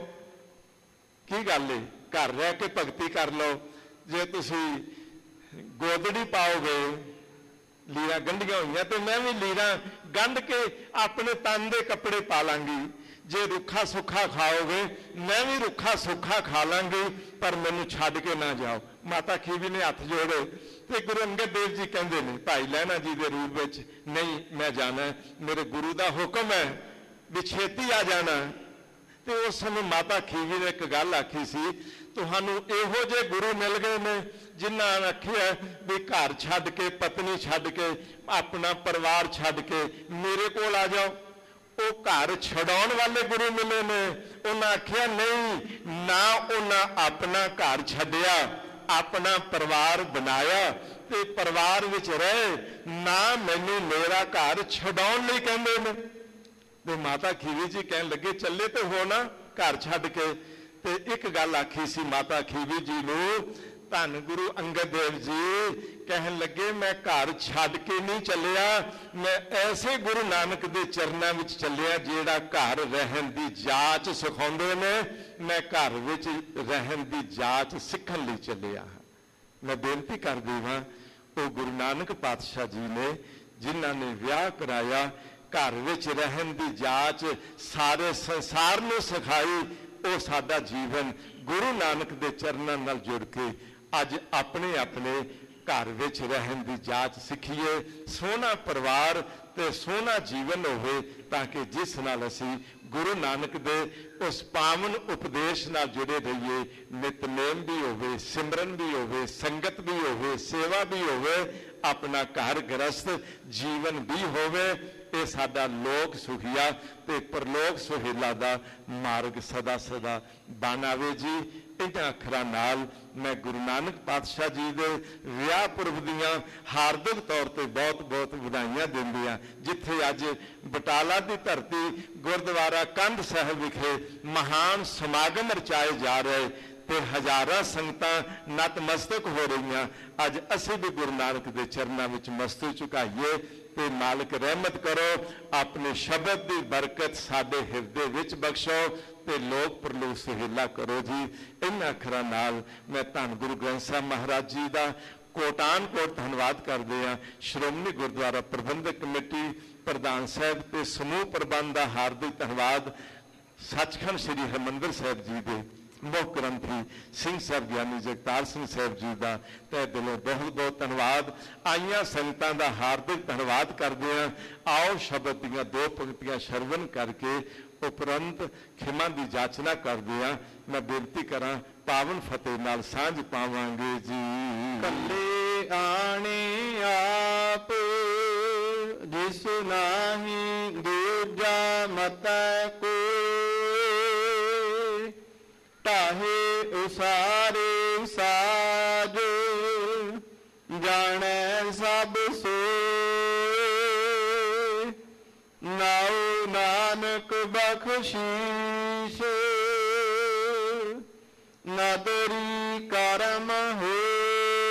B: ਕੀ ਗੱਲ ਏ? ਘਰ ਰਹਿ ਕੇ ਭਗਤੀ ਕਰ ਲਓ। ਜੇ ਤੁਸੀਂ ਗੋਦੜੀ ਪਾਓਗੇ, ਲੀਰਾਂ ਗੰਢੀਆਂ ਹੋਈਆਂ, ਤੇ ਮੈਂ ਵੀ ਲੀਰਾਂ ਗੰਢ ਕੇ ਆਪਣੇ ਤਨ ਦੇ ਕੱਪੜੇ ਪਾ ਲਾਂਗੀ। ਜੇ ਰੁੱਖਾ ਸੁੱਖਾ ਖਾਓਗੇ, ਮੈਂ ਵੀ ਰੁੱਖਾ ਸੁੱਖਾ ਖਾ ਲਾਂਗੀ, ਪਰ ਮੈਨੂੰ ਛੱਡ ਕੇ ਨਾ ਜਾਓ। ਮਾਤਾ ਖੀਵੀ ਨੇ ਹੱਥ ਜੋੜੇ ਤੇ ਗੁਰੂ ਅੰਗਦ ਦੇਵ ਜੀ ਕਹਿੰਦੇ ਨੇ ਭਾਈ ਲਹਿਣਾ ਜੀ ਦੇ ਰੂਪ ਵਿੱਚ, ਨਹੀਂ ਮੈਂ ਜਾਣਾ, ਮੇਰੇ ਗੁਰੂ ਦਾ ਹੁਕਮ ਹੈ ਵੀ ਛੇਤੀ ਆ ਜਾਣਾ। ਤੇ ਉਸ ਸਮੇਂ ਮਾਤਾ ਖੀਵੀ ਨੇ ਇੱਕ ਗੱਲ ਆਖੀ ਸੀ, ਤੁਹਾਨੂੰ ਇਹੋ ਜਿਹੇ ਗੁਰੂ ਮਿਲ ਗਏ ਨੇ ਜਿਨ੍ਹਾਂ ਨੇ ਆਖਿਆ ਵੀ ਘਰ ਛੱਡ ਕੇ, ਪਤਨੀ ਛੱਡ ਕੇ, ਆਪਣਾ ਪਰਿਵਾਰ ਛੱਡ ਕੇ ਮੇਰੇ ਕੋਲ ਆ ਜਾਓ। ਉਹ ਘਰ ਛਡਾਉਣ ਵਾਲੇ ਗੁਰੂ ਮਿਲੇ ਨੇ। ਉਹਨਾਂ ਆਖਿਆ ਨਹੀਂ, ਨਾ ਉਹਨਾਂ ਆਪਣਾ ਘਰ ਛੱਡਿਆ, ਆਪਣਾ ਪਰਿਵਾਰ ਬਣਾਇਆ ਤੇ ਪਰਿਵਾਰ ਵਿੱਚ ਰਹੇ, ਨਾ ਮੈਨੂੰ ਮੇਰਾ ਘਰ ਛਡਾਉਣ ਲਈ ਕਹਿੰਦੇ ਨੇ। ਤੇ ਮਾਤਾ ਖੀਵੀ ਜੀ ਕਹਿਣ ਲੱਗੇ ਚੱਲੇ ਤੇ ਹੋ ਨਾ ਘਰ ਛੱਡ ਕੇ। ਤੇ ਇੱਕ ਗੱਲ ਆਖੀ ਸੀ ਮਾਤਾ ਖੀਵੀ ਜੀ ਨੂੰ, ਧੰਨ ਗੁਰੂ ਅੰਗਦ ਦੇਵ ਜੀ ਕਹਿਣ ਲੱਗੇ ਮੈਂ ਘਰ ਛੱਡ ਕੇ ਨਹੀਂ ਚੱਲਿਆ, ਮੈਂ ਐਸੇ ਗੁਰੂ ਨਾਨਕ ਦੇ ਚਰਨਾਂ ਵਿੱਚ ਚੱਲਿਆ ਜਿਹੜਾ ਘਰ ਰਹਿਣ ਦੀ ਜਾਚ ਸਿਖਾਉਂਦੇ ਨੇ। ਮੈਂ ਘਰ ਵਿੱਚ ਰਹਿਣ ਦੀ ਜਾਚ ਸਿੱਖਣ ਲਈ ਚੱਲਿਆ। ਮੈਂ ਬੇਨਤੀ ਕਰਦੀ ਹਾਂ, ਉਹ ਗੁਰੂ ਨਾਨਕ ਪਾਤਸ਼ਾਹ ਜੀ ਨੇ ਜਿਨ੍ਹਾਂ ਨੇ ਵਿਆਹ ਕਰਾਇਆ, ਘਰ ਵਿੱਚ ਰਹਿਣ ਦੀ ਜਾਚ ਸਾਰੇ ਸੰਸਾਰ ਨੂੰ ਸਿਖਾਈ, ਉਹ ਸਾਡਾ ਜੀਵਨ ਗੁਰੂ ਨਾਨਕ ਦੇ ਚਰਨਾਂ ਨਾਲ ਜੁੜ ਕੇ ਅੱਜ ਆਪਣੇ ਆਪਣੇ ਘਰ ਵਿੱਚ ਰਹਿਣ ਦੀ ਜਾਚ ਸਿੱਖੀਏ। ਸੋਹਣਾ ਪਰਿਵਾਰ ਤੇ ਸੋਹਣਾ ਜੀਵਨ ਹੋਵੇ, ਤਾਂ ਕਿ ਜਿਸ ਨਾਲ ਅਸੀਂ ਗੁਰੂ ਨਾਨਕ ਦੇ ਉਸ ਪਾਵਨ ਉਪਦੇਸ਼ ਨਾਲ ਜੁੜੇ ਰਹੀਏ। ਨਿਤਨੇਮ ਵੀ ਹੋਵੇ, ਸਿਮਰਨ ਵੀ ਹੋਵੇ, ਸੰਗਤ ਵੀ ਹੋਵੇ, ਸੇਵਾ ਵੀ ਹੋਵੇ, ਆਪਣਾ ਘਰ ਗ੍ਰਸਤ ਜੀਵਨ ਵੀ ਹੋਵੇ। ਇਹ ਸਾਡਾ ਲੋਕ ਸੁਖੀਆ ਤੇ ਪਰਲੋਕ ਸੁਹੇਲਾ ਦਾ ਮਾਰਗ ਸਦਾ ਸਦਾ ਬਣ ਆਵੇ ਜੀ। ਇਹਨਾਂ ਅੱਖਰਾਂ ਨਾਲ ਮੈਂ ਗੁਰੂ ਨਾਨਕ ਪਾਤਸ਼ਾਹ ਜੀ ਦੇ ਵਿਆਹ ਪੁਰਬ ਦੀਆਂ ਹਾਰਦਿਕ ਤੌਰ ਤੇ ਬਹੁਤ ਬਹੁਤ ਵਧਾਈਆਂ ਦਿੰਦੇ ਹਾਂ। ਜਿੱਥੇ ਅੱਜ ਬਟਾਲਾ ਦੀ ਧਰਤੀ ਗੁਰਦੁਆਰਾ ਕੰਧ ਸਾਹਿਬ ਵਿਖੇ ਮਹਾਨ ਸਮਾਗਮ ਰਚਾਏ ਜਾ ਰਹੇ ਤੇ ਹਜ਼ਾਰਾਂ ਸੰਗਤਾਂ ਨਤਮਸਤਕ ਹੋ ਰਹੀਆਂ, ਅੱਜ ਅਸੀਂ ਵੀ ਗੁਰੂ ਨਾਨਕ ਦੇ ਚਰਨਾਂ ਵਿੱਚ ਮਸਤਕ ਝੁਕਾਈਏ ਤੇ ਮਾਲਕ ਰਹਿਮਤ ਕਰੋ, ਆਪਣੇ ਸ਼ਬਦ ਦੀ ਬਰਕਤ ਸਾਡੇ ਹਿਰਦੇ ਵਿੱਚ ਬਖਸ਼ੋ ਤੇ ਲੋਕ ਪਰਲੋਕ ਸੁਹੇਲਾ ਕਰੋ ਜੀ। ਇਹਨਾਂ ਅੱਖਰਾਂ ਨਾਲ ਮੈਂ ਧੰਨ ਗੁਰੂ ਗ੍ਰੰਥ ਸਾਹਿਬ ਮਹਾਰਾਜ ਜੀ ਦਾ ਕੋਟਾਨ ਕੋਟ ਧੰਨਵਾਦ ਕਰਦੇ ਹਾਂ। ਸ਼੍ਰੋਮਣੀ ਗੁਰਦੁਆਰਾ ਪ੍ਰਬੰਧਕ ਕਮੇਟੀ ਪ੍ਰਧਾਨ ਸਾਹਿਬ ਤੇ ਸਮੂਹ ਪ੍ਰਬੰਧ ਦਾ ਹਾਰਦਿਕ ਧੰਨਵਾਦ। ਸੱਚਖੰਡ ਸ੍ਰੀ ਹਰਿਮੰਦਰ ਸਾਹਿਬ ਜੀ ਦੇ ਮੁੱਖ ਗ੍ਰੰਥੀ ਸਿੰਘ ਸਾਹਿਬ ਗਿਆਨੀ ਜਗਤਾਰ ਸਿੰਘ ਸਾਹਿਬ ਜੀ ਦਾ ਤਹਿ ਦਿਲੋਂ ਬਹੁਤ ਬਹੁਤ ਧੰਨਵਾਦ। ਆਈਆਂ ਸੰਗਤਾਂ ਦਾ ਹਾਰਦਿਕ ਧੰਨਵਾਦ ਕਰਦੇ ਹਾਂ। ਆਓ ਸ਼ਬਦ ਦੀਆਂ ਦੋ ਪੰਕਤੀਆਂ ਸ਼ਰਵਨ ਕਰਕੇ ਉਪਰੰਤ ਖਿਮਾ ਦੀ ਜਾਚਨਾ ਕਰਦੇ ਹਾਂ। ਮੈਂ ਬੇਨਤੀ ਕਰਾਂ, ਪਾਵਨ ਫਤਿਹ ਨਾਲ ਸਾਂਝ ਪਾਵਾਂਗੇ ਜੀ।
A: ਕੱਲੇ ਆਣੇ ਆਪ ਜਿਸ ਨਾਹੀ ਦੂਜਾ ਮਤੈ ਕੋਈ, ਢਾਹੇ ਉਸਾਰੇ ਸਾਜ ਜਾਣੈ ਸਭ ਸੋਏ, ਨਾਉ ਨਾਨਕ ਬਖਸ਼ੀਸ਼ ਨਦਰੀ ਕਰਮ ਹੋਏ।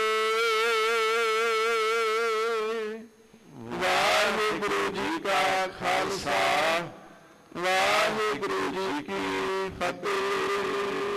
A: ਵਾਹਿਗੁਰੂ ਜੀ ਕਾ ਖਾਲਸਾ, ਵਾਹਿਗੁਰੂ ਜੀ ਕੀ ਫਤਿਹ।